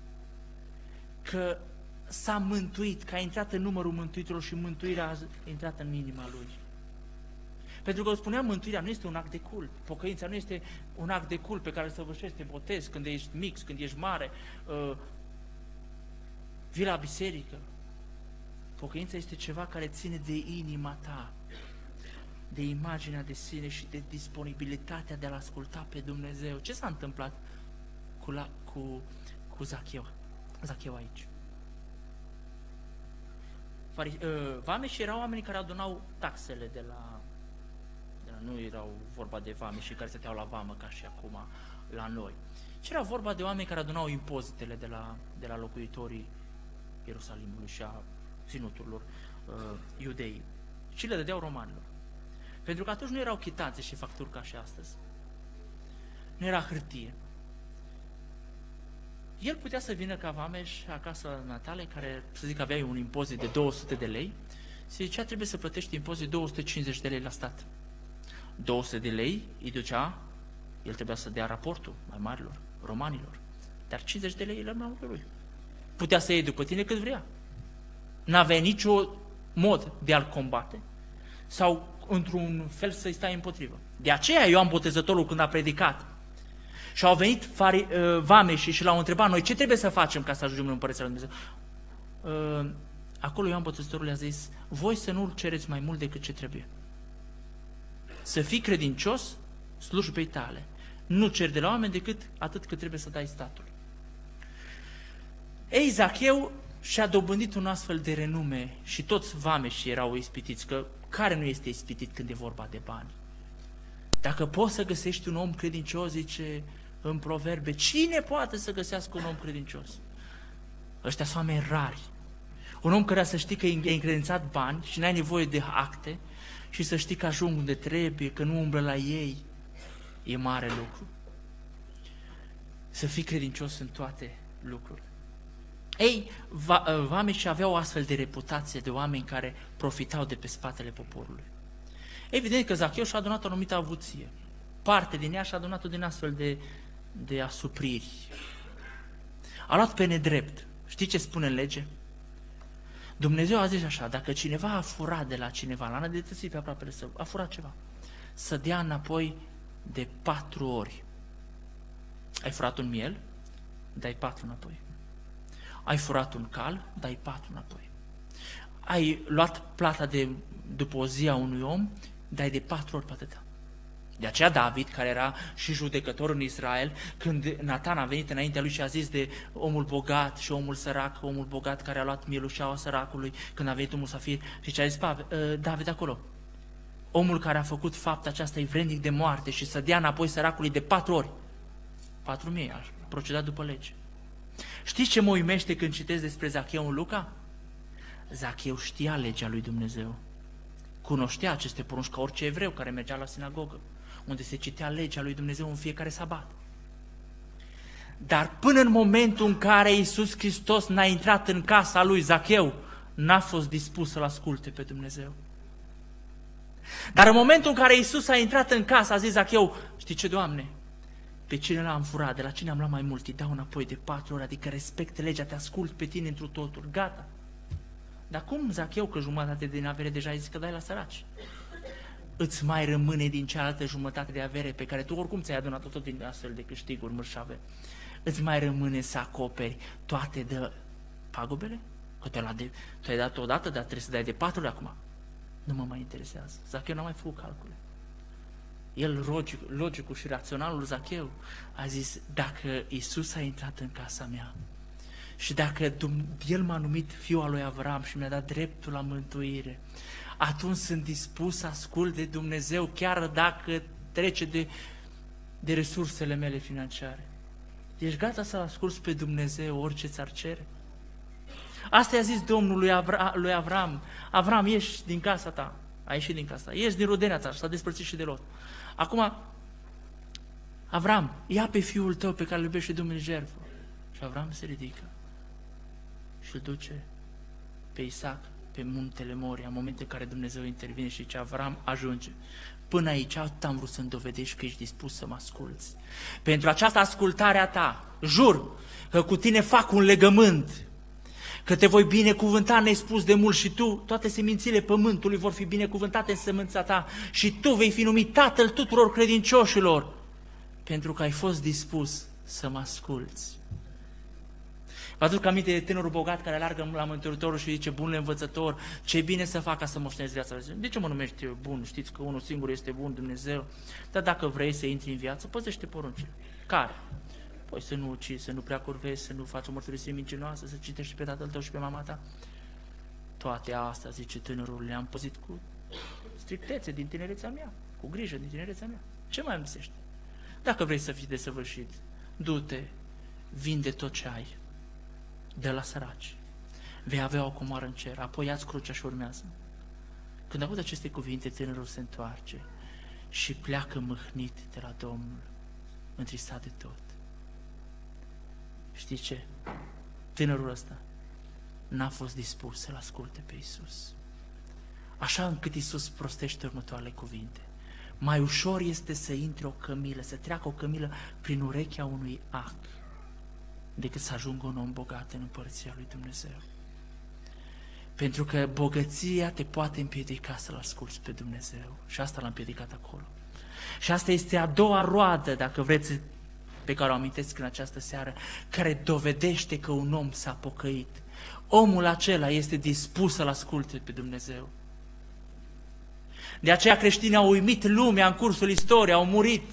Că s-a mântuit, că a intrat în numărul mântuitorilor și mântuirea a intrat în inima lui. Pentru că, spuneam, mântuirea nu este un act de cult. Pocăința nu este un act de cult pe care să vășești, te botezi când ești mic, când ești mare, uh, vii la biserică. Pocăința este ceva care ține de inima ta, de imaginea de sine și de disponibilitatea de a-L asculta pe Dumnezeu. Ce s-a întâmplat cu, la, cu, cu Zacheu, Zacheu aici? Vameșii erau oamenii care adunau taxele de la, de la... Nu erau vorba de vameșii care stăteau la vamă ca și acum la noi. Ci era vorba de oameni care adunau impozitele de la, de la locuitorii Ierusalimului și a ținuturilor uh, iudeii. Și le dădeau romanilor. Pentru că atunci nu erau chitanțe și facturi ca și astăzi. Nu era hârtie. El putea să vină ca vameș acasă la natale, care, să zic, aveai un impozit de două sute de lei, se zicea, trebuie să plătești impozit de două sute cincizeci de lei la stat. două sute de lei îi ducea, el trebuia să dea raportul mai marilor, romanilor, dar cincizeci de lei le mai lui. Putea să iei după tine cât vrea. N-avea nicio mod de a-l combate sau într-un fel să-i stai împotrivă. De aceea Ioan Botezătorul, când a predicat și au venit fari, uh, vameșii și l-au întrebat, noi ce trebuie să facem ca să ajungem în Împărăția lui Dumnezeu? Uh, acolo Ioan Botezătorul le-a zis, voi să nu cereți mai mult decât ce trebuie. Să fii credincios slujbei tale. Nu ceri de la oameni decât atât cât trebuie să dai statul. Ei, Zacheu și-a dobândit un astfel de renume și toți vameșii erau ispitiți, că care nu este ispitit când e vorba de bani? Dacă poți să găsești un om credincios, zice în Proverbe, cine poate să găsească un om credincios? Ăștia sunt oameni rari. Un om care să știi că e încredințat bani și n-ai nevoie de acte și să știi că ajung unde trebuie, că nu umblă la ei, e mare lucru. Să fii credincios în toate lucrurile. Ei, vameșii aveau o astfel de reputație de oameni care profitau de pe spatele poporului. Evident că Zacheu și-a adunat o anumită avuție. Parte din ea și-a adunat-o din astfel de, de asupriri. A luat pe nedrept. Știi ce spune în lege? Dumnezeu a zis așa, dacă cineva a furat de la cineva, l-a nedreptățit pe aproapele său, a furat ceva, să dea înapoi de patru ori. Ai furat un miel? Dai patru înapoi. Ai furat un cal? Dai patru înapoi. Ai luat plata de, după o zi a unui om? Dai de patru ori pe atâta. De aceea David, care era și judecător în Israel, când Natan a venit înaintea lui și a zis de omul bogat și omul sărac, omul bogat care a luat mielușeaua săracului, când a venit omul Safir, și ce a zis David acolo? Omul care a făcut fapta aceasta e vrednic de moarte și să dea înapoi săracului de patru ori. Patru mii, a procedat după lege. Știți ce mă uimește când citesc despre Zacheu în Luca? Zacheu știa legea lui Dumnezeu. Cunoștea aceste porunci ca orice evreu care mergea la sinagogă, unde se citea legea lui Dumnezeu în fiecare sabat. Dar până în momentul în care Iisus Hristos n-a intrat în casa lui, Zacheu n-a fost dispus să-L asculte pe Dumnezeu. Dar în momentul în care Iisus a intrat în casă, a zis Zacheu, știi ce, Doamne? Pe cine l-am furat, de la cine am luat mai mult, îi dau înapoi de patru ori, adică respect legea, te ascult pe tine întru totul, gata. Dar cum, Zacheu, că jumătate din avere deja ai zis că dai la săraci? Îți mai rămâne din cealaltă jumătate de avere pe care tu oricum ți-ai adunat-o tot din astfel de câștiguri mărșave. Îți mai rămâne să acoperi toate de pagubele? Că te-ai de, te-ai dat odată, dar trebuie să dai de patru ori acum. Nu mă mai interesează. Zacheu n-a mai făcut calcule. El, logic, logicul și raționalul Zacheu, a zis, dacă Iisus a intrat în casa mea și dacă El m-a numit fiul al lui Avram și mi-a dat dreptul la mântuire, atunci sunt dispus să ascult de Dumnezeu, chiar dacă trece de, de resursele mele financiare. Ești gata să-L asculți pe Dumnezeu orice ți-ar cere? Asta i-a zis Domnul lui, Avra, lui Avram. Avram, ieși din casa ta. A ieșit din casa ta. Ieși din rudenia ta și s-a despărțit și de Lot. Acum, Avram, ia pe fiul tău pe care îl iubește Dumnezeu jertfă. Și Avram se ridică și îl duce pe Isaac pe muntele Moria, în momentul în care Dumnezeu intervine și zice, Avram, ajunge. Până aici am vrut să-mi dovedești că ești dispus să mă asculți. Pentru această ascultare a ta, jur că cu tine fac un legământ, că te voi binecuvânta nespus de mult și tu, toate semințile pământului vor fi binecuvântate în sămânța ta și tu vei fi numit tatăl tuturor credincioșilor, pentru că ai fost dispus să mă asculți. Vă aduc aminte de tânărul bogat care alargă la Mântuitorul și zice: bunule învățător, ce bine să fac ca să moștenesc viața. De ce mă numești bun? Știți că unul singur este bun, Dumnezeu. Dar dacă vrei să intri în viață, păzește poruncile. Care? Păi să nu ucizi, să nu prea curvezi, să nu faci o mărturisire mincinoasă, să citești pe tatăl tău și pe mama ta. Toate astea, zice tânărul, le-am păzit cu strictețe din tinerețea mea, cu grijă din tinerețea mea. Ce mai îmi lipsește? Dacă vrei să fii desăvârșit, du-te, vinde tot ce ai, dă la săraci, vei avea o comoară în cer, apoi ia-ți crucea și urmează. Când aud aceste cuvinte, tânărul se întoarce și pleacă mâhnit de la Domnul, întristat de tot. Știi ce? Tânărul ăsta n-a fost dispus să-L asculte pe Iisus. Așa încât Iisus prostește următoarele cuvinte: mai ușor este să intre o cămilă, să treacă o cămilă prin urechea unui ac, decât să ajungă un om bogat în împărăția lui Dumnezeu. Pentru că bogăția te poate împiedica să-L asculți pe Dumnezeu. Și asta l-a împiedicat acolo. Și asta este a doua roadă, dacă vreți, pe care o amintesc în această seară, care dovedește că un om s-a pocăit. Omul acela este dispus să-L asculte pe Dumnezeu. De aceea creștinii au uimit lumea în cursul istoriei, au murit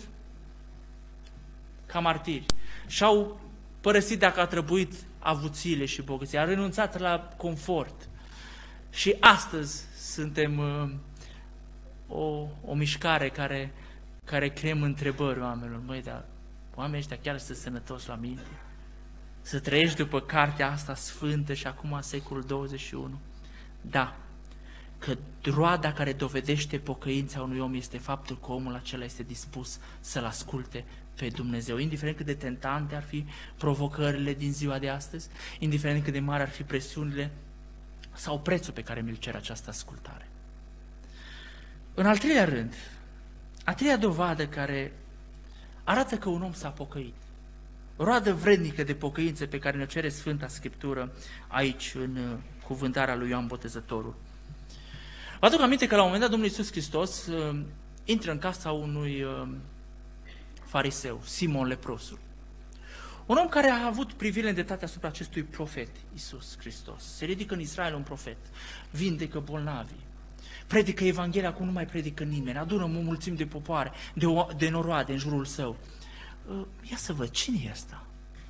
ca martiri și-au părăsit, dacă a trebuit, avuțiile și bogăția, a renunțat la confort. Și astăzi suntem uh, o, o mișcare care, care creăm întrebări oamenilor. Măi, dar oamenii ăștia chiar sunt sănătoși la minte? Să trăiești după cartea asta sfântă și acum secolul douăzeci și unu? Da, că roada care dovedește pocăința unui om este faptul că omul acela este dispus să-L asculte pe Dumnezeu, indiferent cât de tentante ar fi provocările din ziua de astăzi, indiferent cât de mari ar fi presiunile sau prețul pe care mi-l cere această ascultare. În al treilea rând, a treia dovadă care arată că un om s-a pocăit, roadă vrednică de pocăință pe care ne cere Sfânta Scriptură aici în cuvântarea lui Ioan Botezătorul. Vă aduc aminte că la un moment dat Domnul Iisus Hristos uh, intră în casa unui uh, fariseu, Simon leprosul. Un om care a avut privire în detate asupra acestui profet, Iisus Hristos. Se ridică în Israel un profet, vindecă bolnavii, predică Evanghelia cum nu mai predică nimeni, adună mulțimi de popoare, de, de noroade în jurul său. Uh, ia să văd, cine e ăsta?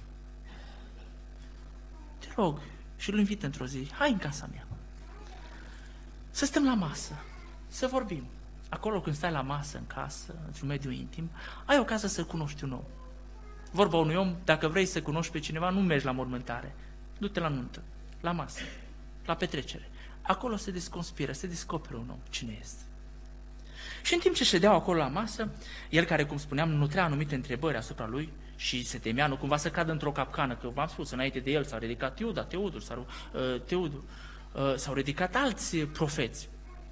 Te rog, și îl invit într-o zi, hai în casa mea. Să stăm la masă, să vorbim. Acolo când stai la masă, în casă, într-un mediu intim, ai ocazia să cunoști un om. Vorba unui om, dacă vrei să cunoști pe cineva, nu mergi la mormântare. Du-te la nuntă, la masă, la petrecere. Acolo se desconspiră, se descoperă un om, cine este. Și în timp ce ședeau acolo la masă, el care, cum spuneam, nutrea anumite întrebări asupra lui și se temea nu cumva să cadă într-o capcană, că v-am spus, înainte de el s-au ridicat Iuda, Teudur, sau uh, Teudur, uh, s-au ridicat alți profeți.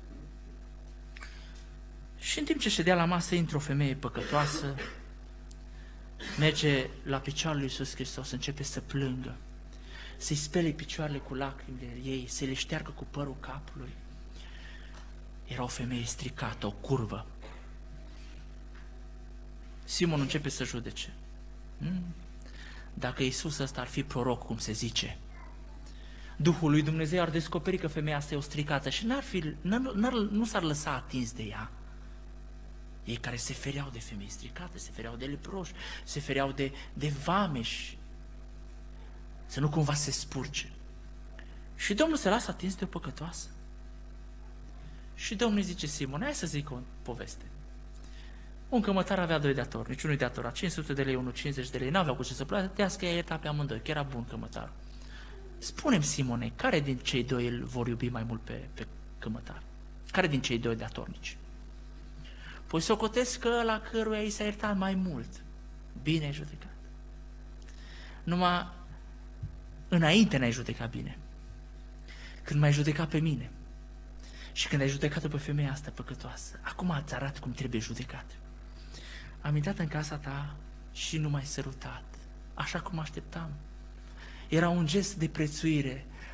Și în timp ce ședea la masă, intră o femeie păcătoasă, merge la picioarele lui Iisus Hristos, începe să plângă, să-i spele picioarele cu lacrimile ei, să le șteargă cu părul capului. Era o femeie stricată, o curvă. Simon începe să judece. Hmm? Dacă Iisus ăsta ar fi proroc, cum se zice, Duhul lui Dumnezeu ar descoperi că femeia asta e o stricată și n-ar fi, n-ar, n-ar, nu s-ar lăsa atins de ea. Ei care se fereau de femei stricate, se fereau de leproși, se fereau de, de vameși, să nu cumva se spurce. Și Domnul se lasă atins de o păcătoasă. Și Domnul zice: Simon, hai să zic o poveste. Un cămătar avea doi datornici, unul datorat cinci sute de lei, unul cincizeci de lei, n-aveau cu ce să plătească, ea ierta pe amândoi, că era bun cămătarul. Spune-mi, Simone, care din cei doi îl vor iubi mai mult pe, pe cămătar? Care din cei doi datornici? Păi socotesc că la căruia i s-a iertat mai mult. Bine ai judecat. Numai înainte n-ai judecat bine. Când m-ai judecat pe mine și când ai judecat-o pe femeia asta păcătoasă, acum îți arăt cum trebuie judecat. Am intrat în casa ta și nu m-ai sărutat, așa cum așteptam. Era un gest de prețuire.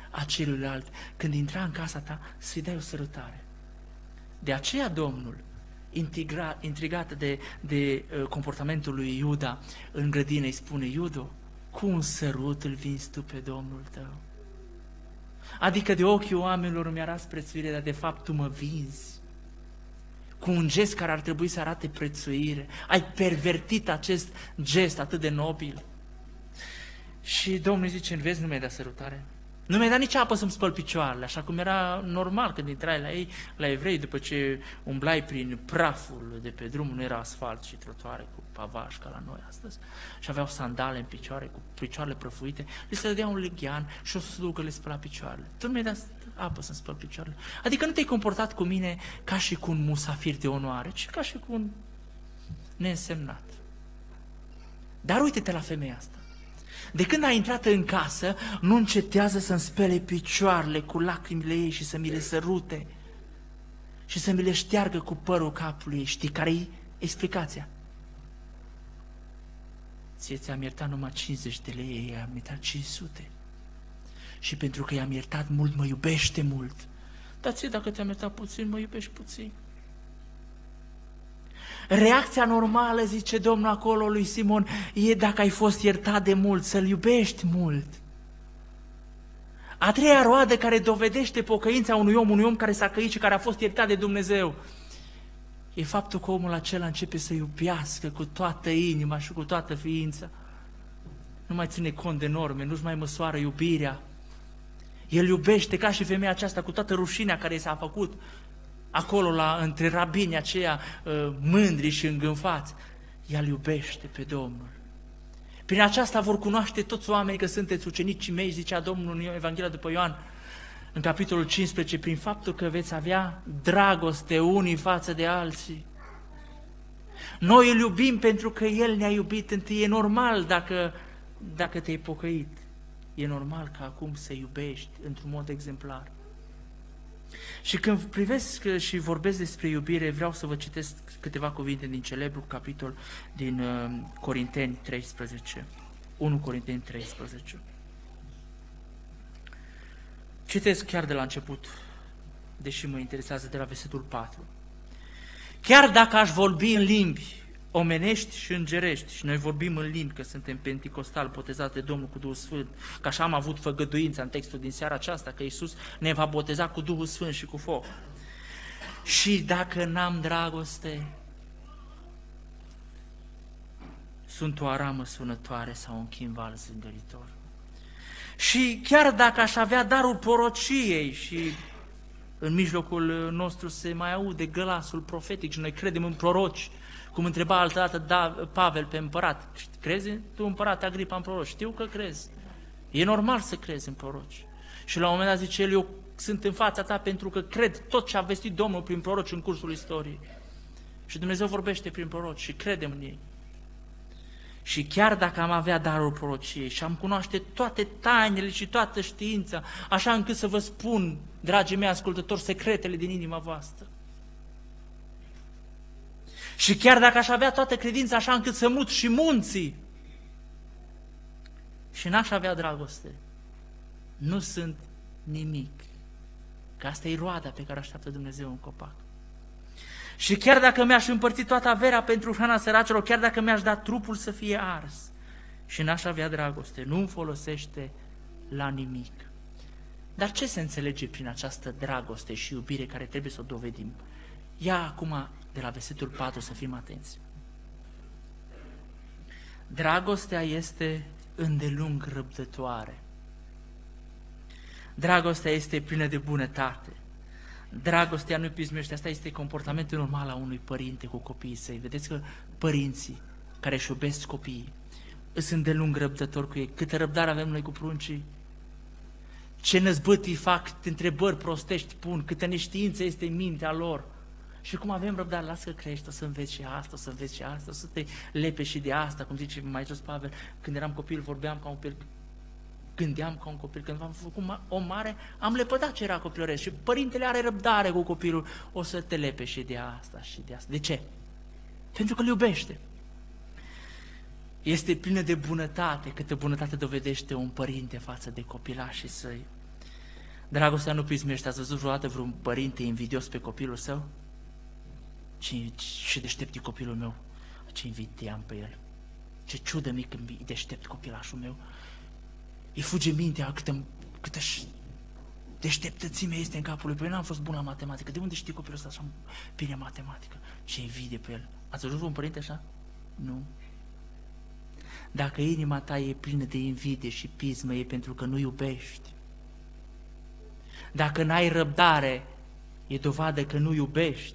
a celuilalt, când intra în casa ta, să-i dai o sărutare. De aceea Domnul, intrigat, intrigat de, de uh, comportamentul lui Iuda în grădină, îi spune: Iudo, cu un sărut îl vinzi tu pe Domnul tău. Adică de ochii oamenilor îmi arăți prețuire, dar de fapt tu mă vinzi. Cu un gest care ar trebui să arate prețuire. Ai pervertit acest gest atât de nobil. Și Domnul zice: vezi, nu mi-ai dat sărutare. Nu mi-ai dat nici apă să-mi spăl picioarele, așa cum era normal când intrai la ei, la evrei, după ce umblai prin praful de pe drum, nu era asfalt și trotuare cu pavaj ca la noi astăzi, și aveau sandale în picioare, cu picioarele prăfuite, li se dădea un leghean și o slugă le spăla picioarele. Tu nu mi-ai dat apă să-mi spăl picioarele. Adică nu te-ai comportat cu mine ca și cu un musafir de onoare, ci ca și cu un neînsemnat. Dar uite-te la femeia asta. De când a intrat în casă, nu încetează să-mi spele picioarele cu lacrimile ei și să mi le sărute și să mi le șteargă cu părul capului ei. Știi care-i explicația? Ție ți-am iertat numai cincizeci de lei, ei am iertat cinci sute. Și pentru că i-am iertat mult, mă iubește mult. Dar ție, dacă te-am iertat puțin, mă iubești puțin. Reacția normală, zice Domnul acolo lui Simon, e dacă ai fost iertat de mult, să-L iubești mult. A treia roadă care dovedește pocăința unui om, unui om care s-a căit și care a fost iertat de Dumnezeu, e faptul că omul acela începe să iubească cu toată inima și cu toată ființa. Nu mai ține cont de norme, nu-și mai măsoară iubirea. El iubește ca și femeia aceasta cu toată rușinea care i s-a făcut acolo la, între rabini aceia uh, mândri și îngânfați. El iubește pe Domnul. Prin aceasta vor cunoaște toți oamenii că sunteți ucenicii mei, zicea Domnul în Evanghelia după Ioan, în capitolul cincisprezece, prin faptul că veți avea dragoste unii față de alții. Noi îl iubim pentru că El ne-a iubit întâi. E normal dacă, dacă te-ai pocăit. E normal ca acum să iubești într-un mod exemplar. Și când privesc și vorbesc despre iubire, vreau să vă citesc câteva cuvinte din celebrul capitol din uh, Corinteni treisprezece. unu Corinteni treisprezece. Citesc chiar de la început, deși mă interesează de la versetul patru. Chiar dacă aș vorbi în limbi omenești și îngerești, și noi vorbim în limbi, că suntem penticostali, botezați de Domnul cu Duhul Sfânt, că așa am avut făgăduința în textul din seara aceasta, că Iisus ne va boteza cu Duhul Sfânt și cu foc. Și dacă n-am dragoste, sunt o aramă sunătoare sau un chimval zângăritor. Și chiar dacă aș avea darul prorociei și în mijlocul nostru se mai aude glasul profetic și noi credem în proroci, cum întreba altădată da, Pavel pe împărat. Crezi tu, împărat Agripa, în proroci? Știu că crezi. E normal să crezi în proroci. Și la un moment dat zice el, eu sunt în fața ta pentru că cred tot ce a vestit Domnul prin proroci în cursul istoriei. Și Dumnezeu vorbește prin proroci și credem în ei. Și chiar dacă am avea darul prorociei și am cunoaște toate tainele și toată știința, așa încât să vă spun, dragii mei ascultători, secretele din inima voastră. Și chiar dacă aș avea toată credința așa încât să mut și munții și n-aș avea dragoste, nu sunt nimic. Că asta e roada pe care așteaptă Dumnezeu în copac. Și chiar dacă mi-aș împărți toată averea pentru hrana săracilor, chiar dacă mi-aș da trupul să fie ars și n-aș avea dragoste, nu îmi folosește la nimic. Dar ce se înțelege prin această dragoste și iubire care trebuie să o dovedim? Ia acum de la versetul patru să fim atenți. Dragostea este îndelung răbdătoare. Dragostea este plină de bunătate. Dragostea nu-i pismește, asta este comportamentul normal a unui părinte cu copiii săi. Vedeți că părinții care își iubesc copiii sunt de lung răbdători cu ei. Câtă răbdare avem noi cu pruncii? Ce năzbâtii fac, întrebări prostești pun, câtă neștiință este în mintea lor. Și cum avem răbdare, lasă că crești, o să înveți și asta, o să înveți și asta, o să te lepe și de asta, cum zice mai jos Pavel, când eram copil vorbeam ca un copil, gândeam ca un copil, când v-am făcut om mare, am lepădat ce era copilăresc și părintele are răbdare cu copilul, o să te lepe și de asta și de asta. De ce? Pentru că îl iubește. Este plină de bunătate, câtă bunătate dovedește un părinte față de copilașii săi. Dragostea nu pismește. Ați văzut vreodată vreun părinte invidios pe copilul său? Ce, ce deștept e copilul meu, ce invidiam pe el. Ce ciudă mică e deștept copilașul meu. Îi fuge mintea câtă, câtă deșteptățime este în capul lui. Păi eu n-am fost bun la matematică. De unde știi copilul ăsta așa bine matematică? Ce invidie pe el. Ați văzut un părinte așa? Nu. Dacă inima ta e plină de invidie și pismă, e pentru că nu iubești. Dacă n-ai răbdare, e dovadă că nu iubești.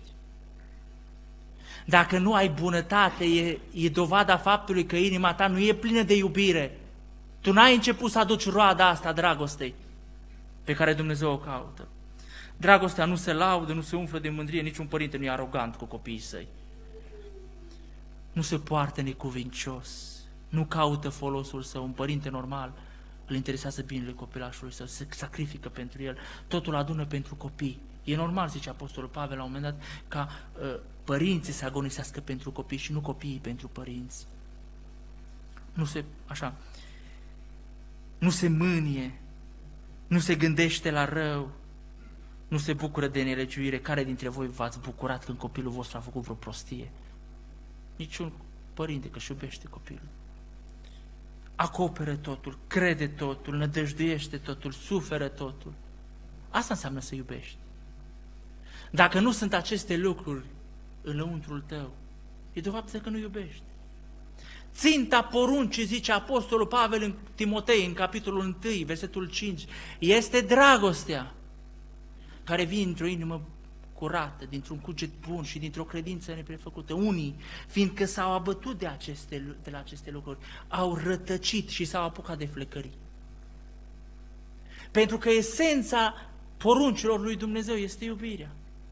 Dacă nu ai bunătate, e, e dovada faptului că inima ta nu e plină de iubire. Tu n-ai început să aduci roada asta a dragostei pe care Dumnezeu o caută. Dragostea nu se laudă, nu se umflă de mândrie, niciun părinte nu e arogant cu copiii săi. Nu se poartă necuvincios, nu caută folosul său. Un părinte normal îl interesează binele copilașului său, se sacrifică pentru el, totul adună pentru copii. E normal, zice Apostolul Pavel la un moment dat, ca uh, părinții să agonisească pentru copii și nu copiii pentru părinți. Nu se, așa, nu se mânie, nu se gândește la rău, nu se bucură de nelegiuire. Care dintre voi v-ați bucurat când copilul vostru a făcut vreo prostie? Niciun părinte, că își iubește copilul. Acoperă totul, crede totul, nădăjduiește totul, suferă totul. Asta înseamnă să iubești. Dacă nu sunt aceste lucruri înăuntrul tău, e dovadă că nu iubești. Ținta poruncii, zice Apostolul Pavel în Timotei, în capitolul unu, versetul cinci, este dragostea care vine într-o inimă curată, dintr-un cuget bun și dintr-o credință neprefăcută. Unii, fiindcă s-au abătut de, aceste, de la aceste lucruri, au rătăcit și s-au apucat de flăcării. Pentru că esența poruncilor lui Dumnezeu este iubirea.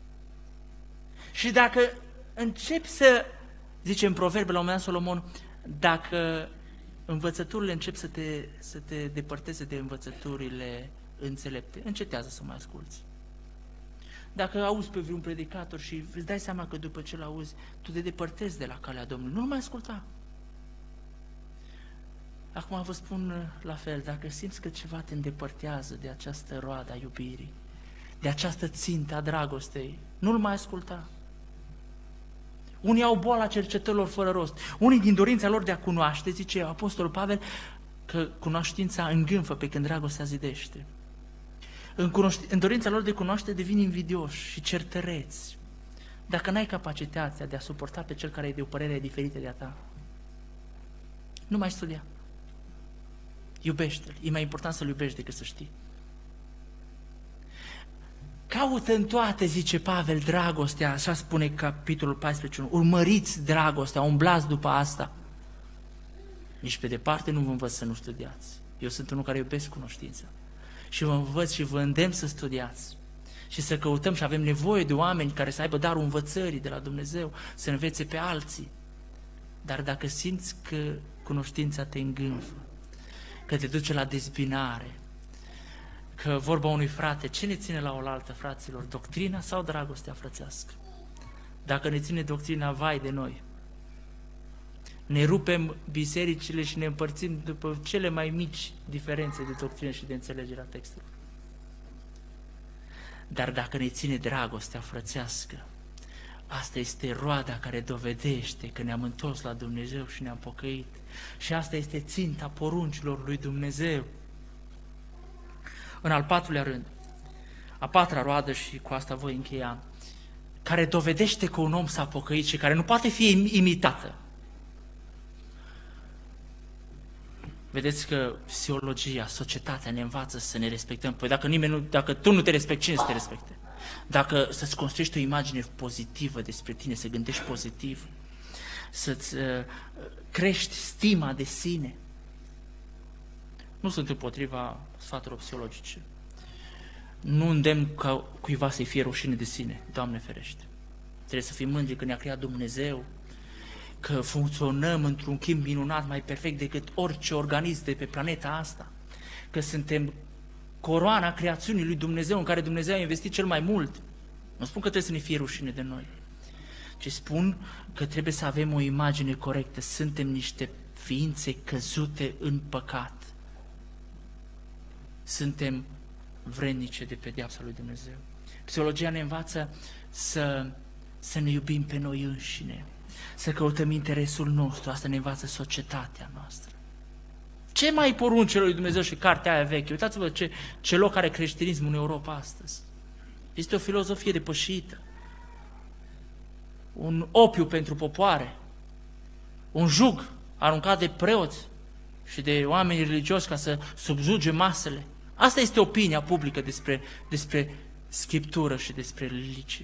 Și dacă începi să, zice în Proverbe la un moment dat Solomon, dacă învățăturile încep să te, să te depărteze de învățăturile înțelepte, încetează să mai asculți. Dacă auzi pe vreun predicator și îți dai seama că după ce l-auzi, tu te depărtezi de la calea Domnului, nu mai asculta. Acum vă spun la fel, dacă simți că ceva te îndepărtează de această roadă a iubirii, de această țintă a dragostei, nu-l mai asculta. Unii au boala cercetărilor fără rost. Unii din dorința lor de a cunoaște, zice Apostolul Pavel, că cunoștința îngânfă pe când dragostea zidește. În, cunoști... în dorința lor de cunoaște devin invidioși și certăreți. Dacă n-ai capacitatea de a suporta pe cel care e de o părere diferită de a ta, nu mai studia. Iubește-l. E mai important să-l iubești decât să știi. Caută în toate, zice Pavel, dragostea, așa spune capitolul paisprezece, urmăriți dragostea, umblați după asta. Nici pe departe nu vă învăț să nu studiați. Eu sunt unul care iubesc cunoștința. Și vă învăț și vă îndemn să studiați. Și să căutăm și avem nevoie de oameni care să aibă darul învățării de la Dumnezeu, să învețe pe alții. Dar dacă simți că cunoștința te îngânfă, că te duce la dezbinare, că vorba unui frate, ce ne ține la oaltă, fraților, doctrina sau dragostea frățească? Dacă ne ține doctrina, vai de noi! Ne rupem bisericile și ne împărțim după cele mai mici diferențe de doctrină și de înțelegerea textului. Dar dacă ne ține dragostea frățească, asta este roada care dovedește că ne-am întors la Dumnezeu și ne-am pocăit. Și asta este ținta poruncilor lui Dumnezeu. În al patrulea rând, a patra roadă, și cu asta voi încheia, care dovedește că un om s-a pocăit și care nu poate fi imitată. Vedeți că psihologia, societatea ne învață să ne respectăm. Păi dacă nimeni nu, dacă tu nu te respecti, cine să te respecte? Dacă să-ți construiești o imagine pozitivă despre tine, să gândești pozitiv, să-ți uh, crești stima de sine. Nu sunt împotriva sfaturilor psihologice. Nu îndemn ca cuiva să-i fie rușine de sine, Doamne ferește. Trebuie să fim mândri că ne-a creat Dumnezeu, că funcționăm într-un chip minunat, mai perfect decât orice organism de pe planeta asta, că suntem coroana creațiunii lui Dumnezeu, în care Dumnezeu a investit cel mai mult. Nu spun că trebuie să ne fie rușine de noi, ci spun că trebuie să avem o imagine corectă. Suntem niște ființe căzute în păcat. Suntem vrednice de pedeapsa lui Dumnezeu. Psihologia ne învață să, să ne iubim pe noi înșine, să căutăm interesul nostru, asta ne învață societatea noastră. Ce mai poruncile lui Dumnezeu și cartea aia veche? Uitați-vă ce, ce loc are creștinismul în Europa astăzi. Este o filozofie depășită, un opiu pentru popoare, un jug aruncat de preoți și de oameni religioși ca să subjuge masele. Asta este opinia publică despre, despre Scriptură și despre religie.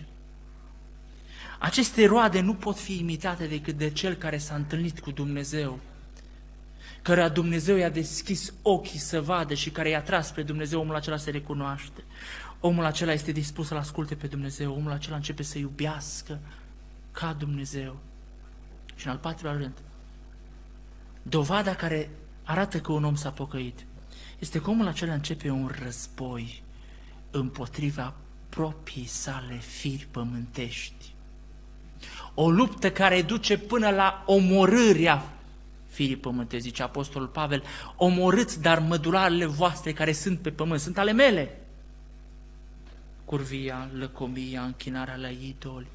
Aceste roade nu pot fi imitate decât de cel care s-a întâlnit cu Dumnezeu, căreia Dumnezeu i-a deschis ochii să vadă și care i-a tras spre Dumnezeu, omul acela se recunoaște. Omul acela este dispus să-L asculte pe Dumnezeu, omul acela începe să iubească ca Dumnezeu. Și în al patrulea rând, dovada care arată că un om s-a pocăit este că omul acela începe un război împotriva proprii sale firi pământești. O luptă care duce până la omorârea firii pământești, zice Apostolul Pavel, omorâți, dar mădularele voastre care sunt pe pământ sunt ale mele. Curvia, lăcomia, închinarea la idoli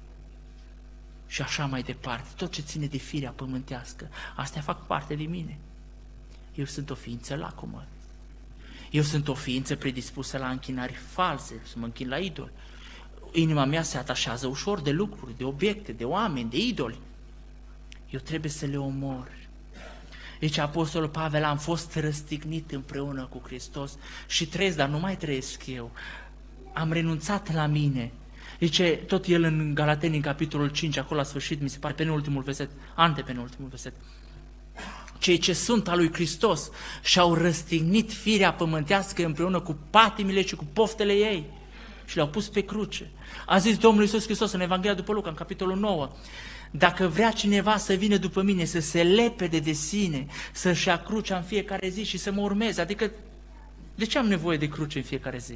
și așa mai departe. Tot ce ține de firea pământească, astea fac parte din mine. Eu sunt o ființă lacomă. Eu sunt o ființă predispusă la închinari false, să mă închin la idoli. Inima mea se atașează ușor de lucruri, de obiecte, de oameni, de idoli. Eu trebuie să le omor. Deci Apostolul Pavel, am fost răstignit împreună cu Hristos și trăiesc, dar nu mai trăiesc eu. Am renunțat la mine. Zice tot el în Galateni, în capitolul cinci, acolo la sfârșit, mi se pare penultimul verset, antepenultimul verset. Cei ce sunt al lui Hristos și-au răstignit firea pământească împreună cu patimile și cu poftele ei și le-au pus pe cruce. A zis Domnul Iisus Hristos în Evanghelia după Luca, în capitolul nouă, dacă vrea cineva să vină după mine, să se lepede de sine, să-și ia crucea în fiecare zi și să mă urmeze, adică de ce am nevoie de cruce în fiecare zi?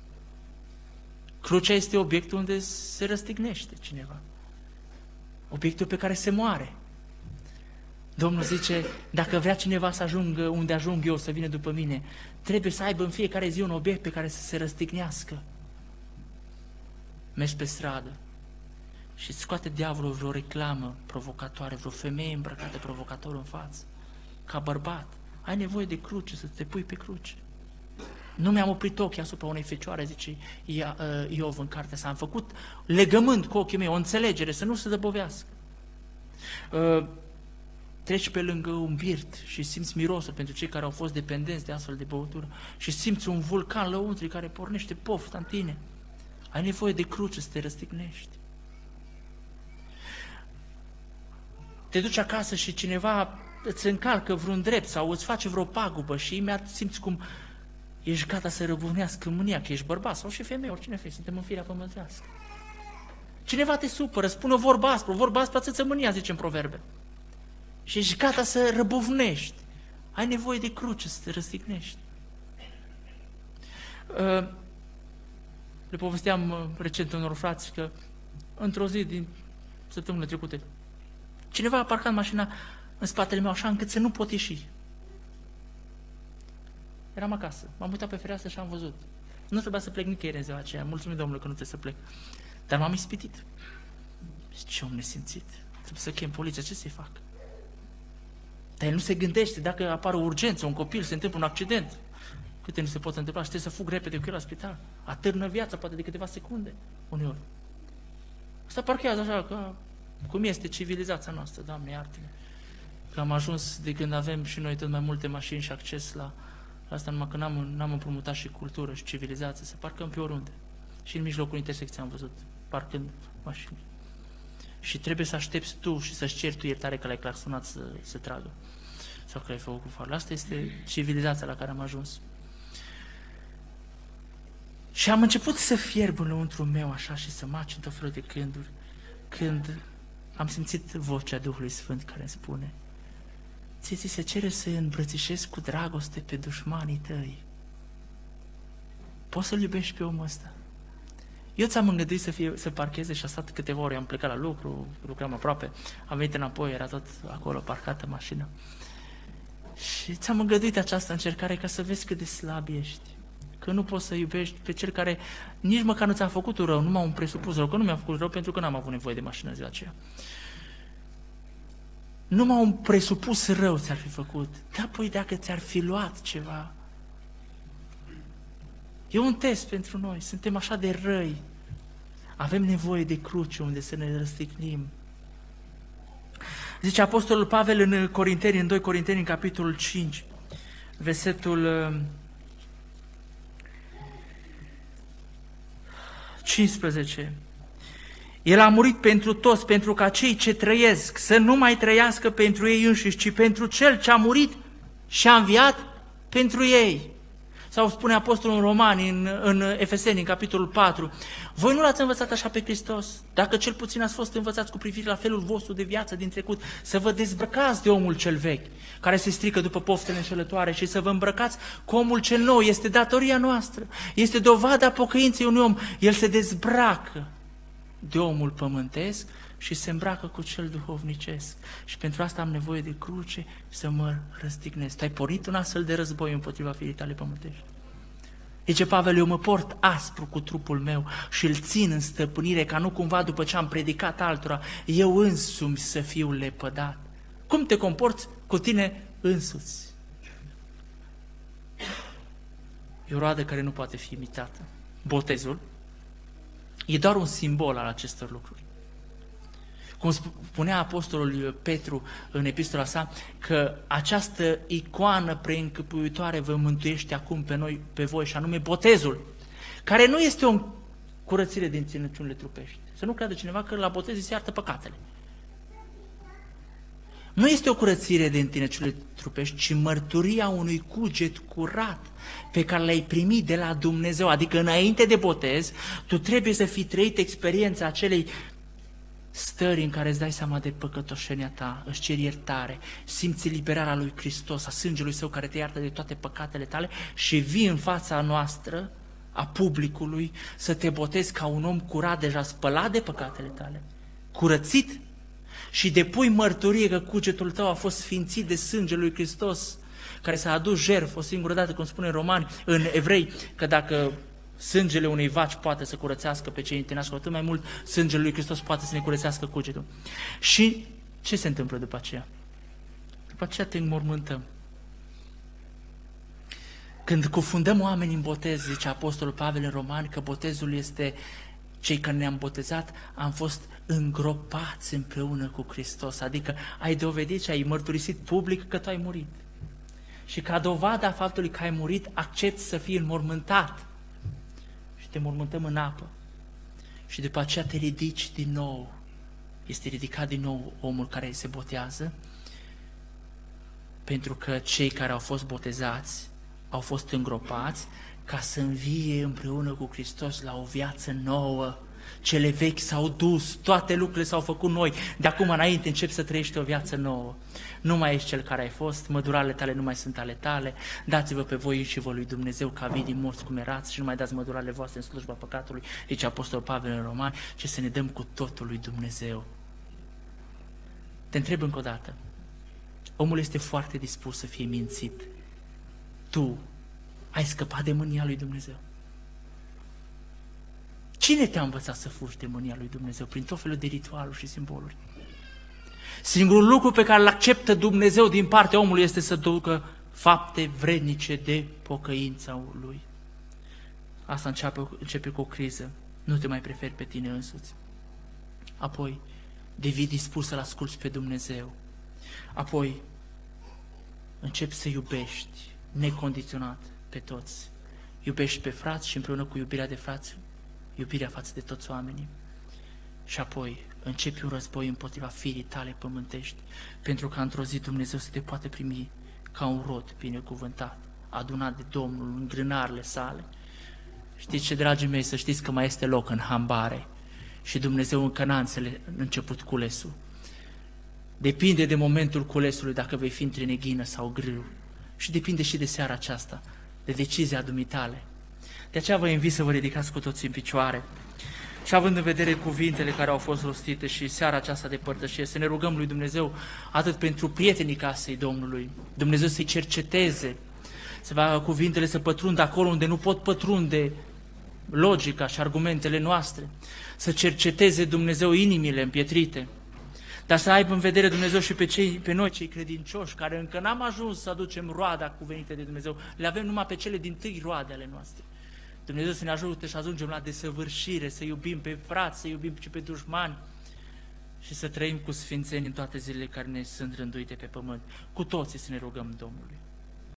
Crucea este obiectul unde se răstignește cineva, obiectul pe care se moare. Domnul zice, dacă vrea cineva să ajungă unde ajung eu, să vină după mine, trebuie să aibă în fiecare zi un obiect pe care să se răstignească. Mergi pe stradă și scoate diavolul vreo reclamă provocatoare, vreo femeie îmbrăcată provocator în față, ca bărbat, ai nevoie de cruce, să te pui pe cruce. Nu mi-am oprit ochii asupra unei fecioare, zice Iov în cartea sa, am făcut legământ cu ochii mei, o înțelegere, să nu se dăbovească. Treci pe lângă un birt și simți mirosul pentru cei care au fost dependenți de astfel de băutură și simți un vulcan lăuntri care pornește pofta în tine. Ai nevoie de cruce să te răstignești. Te duci acasă și cineva îți încalcă vreun drept sau îți face vreo pagubă și imediat simți cum ești gata să răbufnească mânia, că ești bărbat sau și femeie, oricine fie, suntem în firea pământească. Cineva te supără, spune o vorbă aspră, o vorbă aspră țâță mânia, zice în proverbe. Și ești gata să răbufnești. Ai nevoie de cruce să te răstignești. Le povesteam recent unor frați că într-o zi din săptămâna trecută cineva a parcat mașina în spatele meu așa încât să nu pot ieși. Eram acasă, m-am uitat pe fereastră și am văzut. Nu trebuia să plec nicăieri în ziua aceea, mulțumim Domnului că nu trebuie să plec. Dar m-am ispitit. Ce om nesimțit. Trebuie să chem poliția, ce să-i fac? Dar el nu se gândește dacă apare o urgență, un copil, se întâmplă un accident. Câte nu se pot întâmpla și trebuie să fug repede cu el la spital. Atârnă viața, poate de câteva secunde, uneori. Asta parchează așa, ca cum este civilizația noastră, Doamne, iartă-ne. Că am ajuns de când avem și noi tot mai multe mașini și acces la, la asta, numai că n-am, n-am împrumutat și cultură și civilizație, să parcăm pe oriunde. Și în mijlocul intersecției am văzut, parcând mașini. Și trebuie să aștepți tu și să-și ceri tu iertare că l-ai claxonat să, să tragă. Sau că l-ai făcut cu farul. Asta este civilizația la care am ajuns. Și am început să fierb înăuntru meu așa și să maci în tot felul de gânduri, când am simțit vocea Duhului Sfânt care îmi spune: ție ți se cere să îmbrățișezi cu dragoste pe dușmanii tăi. Poți să-l iubești pe omul ăsta? Eu ți-am îngăduit să, fie, să parcheze și a stat câteva ore, am plecat la lucru, lucram aproape, am venit înapoi, era tot acolo parcată mașina. Și ți-am îngăduit această încercare ca să vezi cât de slab ești, Că nu poți să iubești pe cel care nici măcar nu ți-a făcut rău, numai un presupus rău, că nu mi-a făcut rău pentru că n-am avut nevoie de mașină ziua aceea. Numai un presupus rău ți-ar fi făcut. Dar apoi dacă ți-ar fi luat ceva. E un test pentru noi. Suntem așa de răi. Avem nevoie de cruce unde să ne răstignim. Zice Apostolul Pavel în Corinteni, în doi Corinteni, în capitolul cinci, versetul cincisprezece. El a murit pentru toți, pentru ca cei ce trăiesc să nu mai trăiască pentru ei înșiși, ci pentru Cel ce a murit și a înviat pentru ei. Sau spune Apostolul în Romani, în, în Efeseni, în capitolul patru, voi nu l-ați învățat așa pe Hristos, dacă cel puțin ați fost învățați cu privire la felul vostru de viață din trecut, să vă dezbrăcați de omul cel vechi, care se strică după poftele înșelătoare, și să vă îmbrăcați cu omul cel nou. Este datoria noastră, este dovada pocăinței unui om. El se dezbracă de omul pământesc și se îmbracă cu cel duhovnicesc. Și pentru asta am nevoie de cruce să mă răstignesc. Tu ai pornit un astfel de război împotriva firii tale pământești. Zice Pavel, eu mă port aspru cu trupul meu și îl țin în stăpânire, ca nu cumva după ce am predicat altora, eu însumi să fiu lepădat. Cum te comporți cu tine însuți? E o roadă care nu poate fi imitată. Botezul e doar un simbol al acestor lucruri. Cum spunea Apostolul Petru în epistola sa, că această icoană preîncăpuitoare vă mântuiește acum pe noi, pe voi, și anume botezul, care nu este o curățire din ținăciunile trupești. Să nu creadă cineva că la botez îi se iartă păcatele. Nu este o curățire din ținăciunile trupești, ci mărturia unui cuget curat pe care l-ai primit de la Dumnezeu. Adică înainte de botez, tu trebuie să fi trăit experiența acelei stări în care îți dai seama de păcătoșenia ta, își ceri iertare, simți liberarea lui Hristos, a sângelui Său care te iartă de toate păcatele tale, și vii în fața noastră, a publicului, să te botezi ca un om curat, deja spălat de păcatele tale, curățit, și depui mărturie că cugetul tău a fost sfințit de sângele lui Hristos, care s-a adus jertfă o singură dată, cum spune în Romani, în Evrei, că dacă sângele unei vaci poate să curățească pe cei întâlnați, cu atât mai mult sângele lui Hristos poate să ne curățească cugetul. Și ce se întâmplă după aceea? După aceea te înmormântăm. Când cufundăm oamenii în botez, zice Apostolul Pavel în Romani, că botezul este, cei care ne-am botezat, am fost îngropați împreună cu Hristos, adică ai dovedit și ai mărturisit public că tu ai murit. Și ca dovada a faptului că ai murit, accepți să fii înmormântat. Te mormântăm în apă și după aceea te ridici din nou. Este ridicat din nou omul care se botează, pentru că cei care au fost botezați au fost îngropați ca să învie împreună cu Hristos la o viață nouă. Cele vechi s-au dus, toate lucrurile s-au făcut noi, de acum înainte începi să trăiești o viață nouă. Nu mai ești cel care ai fost, mădurale tale nu mai sunt ale tale, dați-vă pe voi și vă lui Dumnezeu ca vii din morți cum erați și nu mai dați mădurale voastre în slujba păcatului, zice Apostolul Pavel în Romani, ci să ne dăm cu totul lui Dumnezeu. Te întreb încă o dată, omul este foarte dispus să fie mințit. Tu ai scăpat de mânia lui Dumnezeu? Cine te-a învățat să fugi de mânia lui Dumnezeu? Prin tot felul de ritualuri și simboluri. Singurul lucru pe care îl acceptă Dumnezeu din partea omului este să ducă fapte vrednice de pocăința lui. Asta începe, începe cu o criză. Nu te mai preferi pe tine însuți. Apoi devii dispus să-L asculți pe Dumnezeu. Apoi începi să iubești necondiționat pe toți. Iubești pe frați și împreună cu iubirea de frați, iubirea față de toți oamenii. Și apoi începi un război împotriva firii tale pământești, pentru că într-o zi Dumnezeu să te poate primi ca un rod binecuvântat, adunat de Domnul în grânarele sale. Știți ce, dragii mei, să știți că mai este loc în hambare și Dumnezeu încă n-a început culesul. Depinde de momentul culesului dacă vei fi între neghină sau grâu. Și depinde și de seara aceasta, de decizia dumitale. De aceea vă invit să vă ridicați cu toții în picioare și având în vedere cuvintele care au fost rostite și seara aceasta de părtășie, să ne rugăm lui Dumnezeu atât pentru prietenii casei Domnului, Dumnezeu să-i cerceteze, să facă cuvintele să pătrundă acolo unde nu pot pătrunde logica și argumentele noastre, să cerceteze Dumnezeu inimile împietrite, dar să aibă în vedere Dumnezeu și pe, cei, pe noi, cei credincioși, care încă n-am ajuns să aducem roada cuvenite de Dumnezeu, le avem numai pe cele dintâi roade ale noastre. Dumnezeu să ne ajute să ajungem la desăvârșire, să iubim pe frați, să iubim și pe dușmani și să trăim cu sfințenie în toate zilele care ne sunt rânduite pe pământ. Cu toții să ne rugăm Domnului.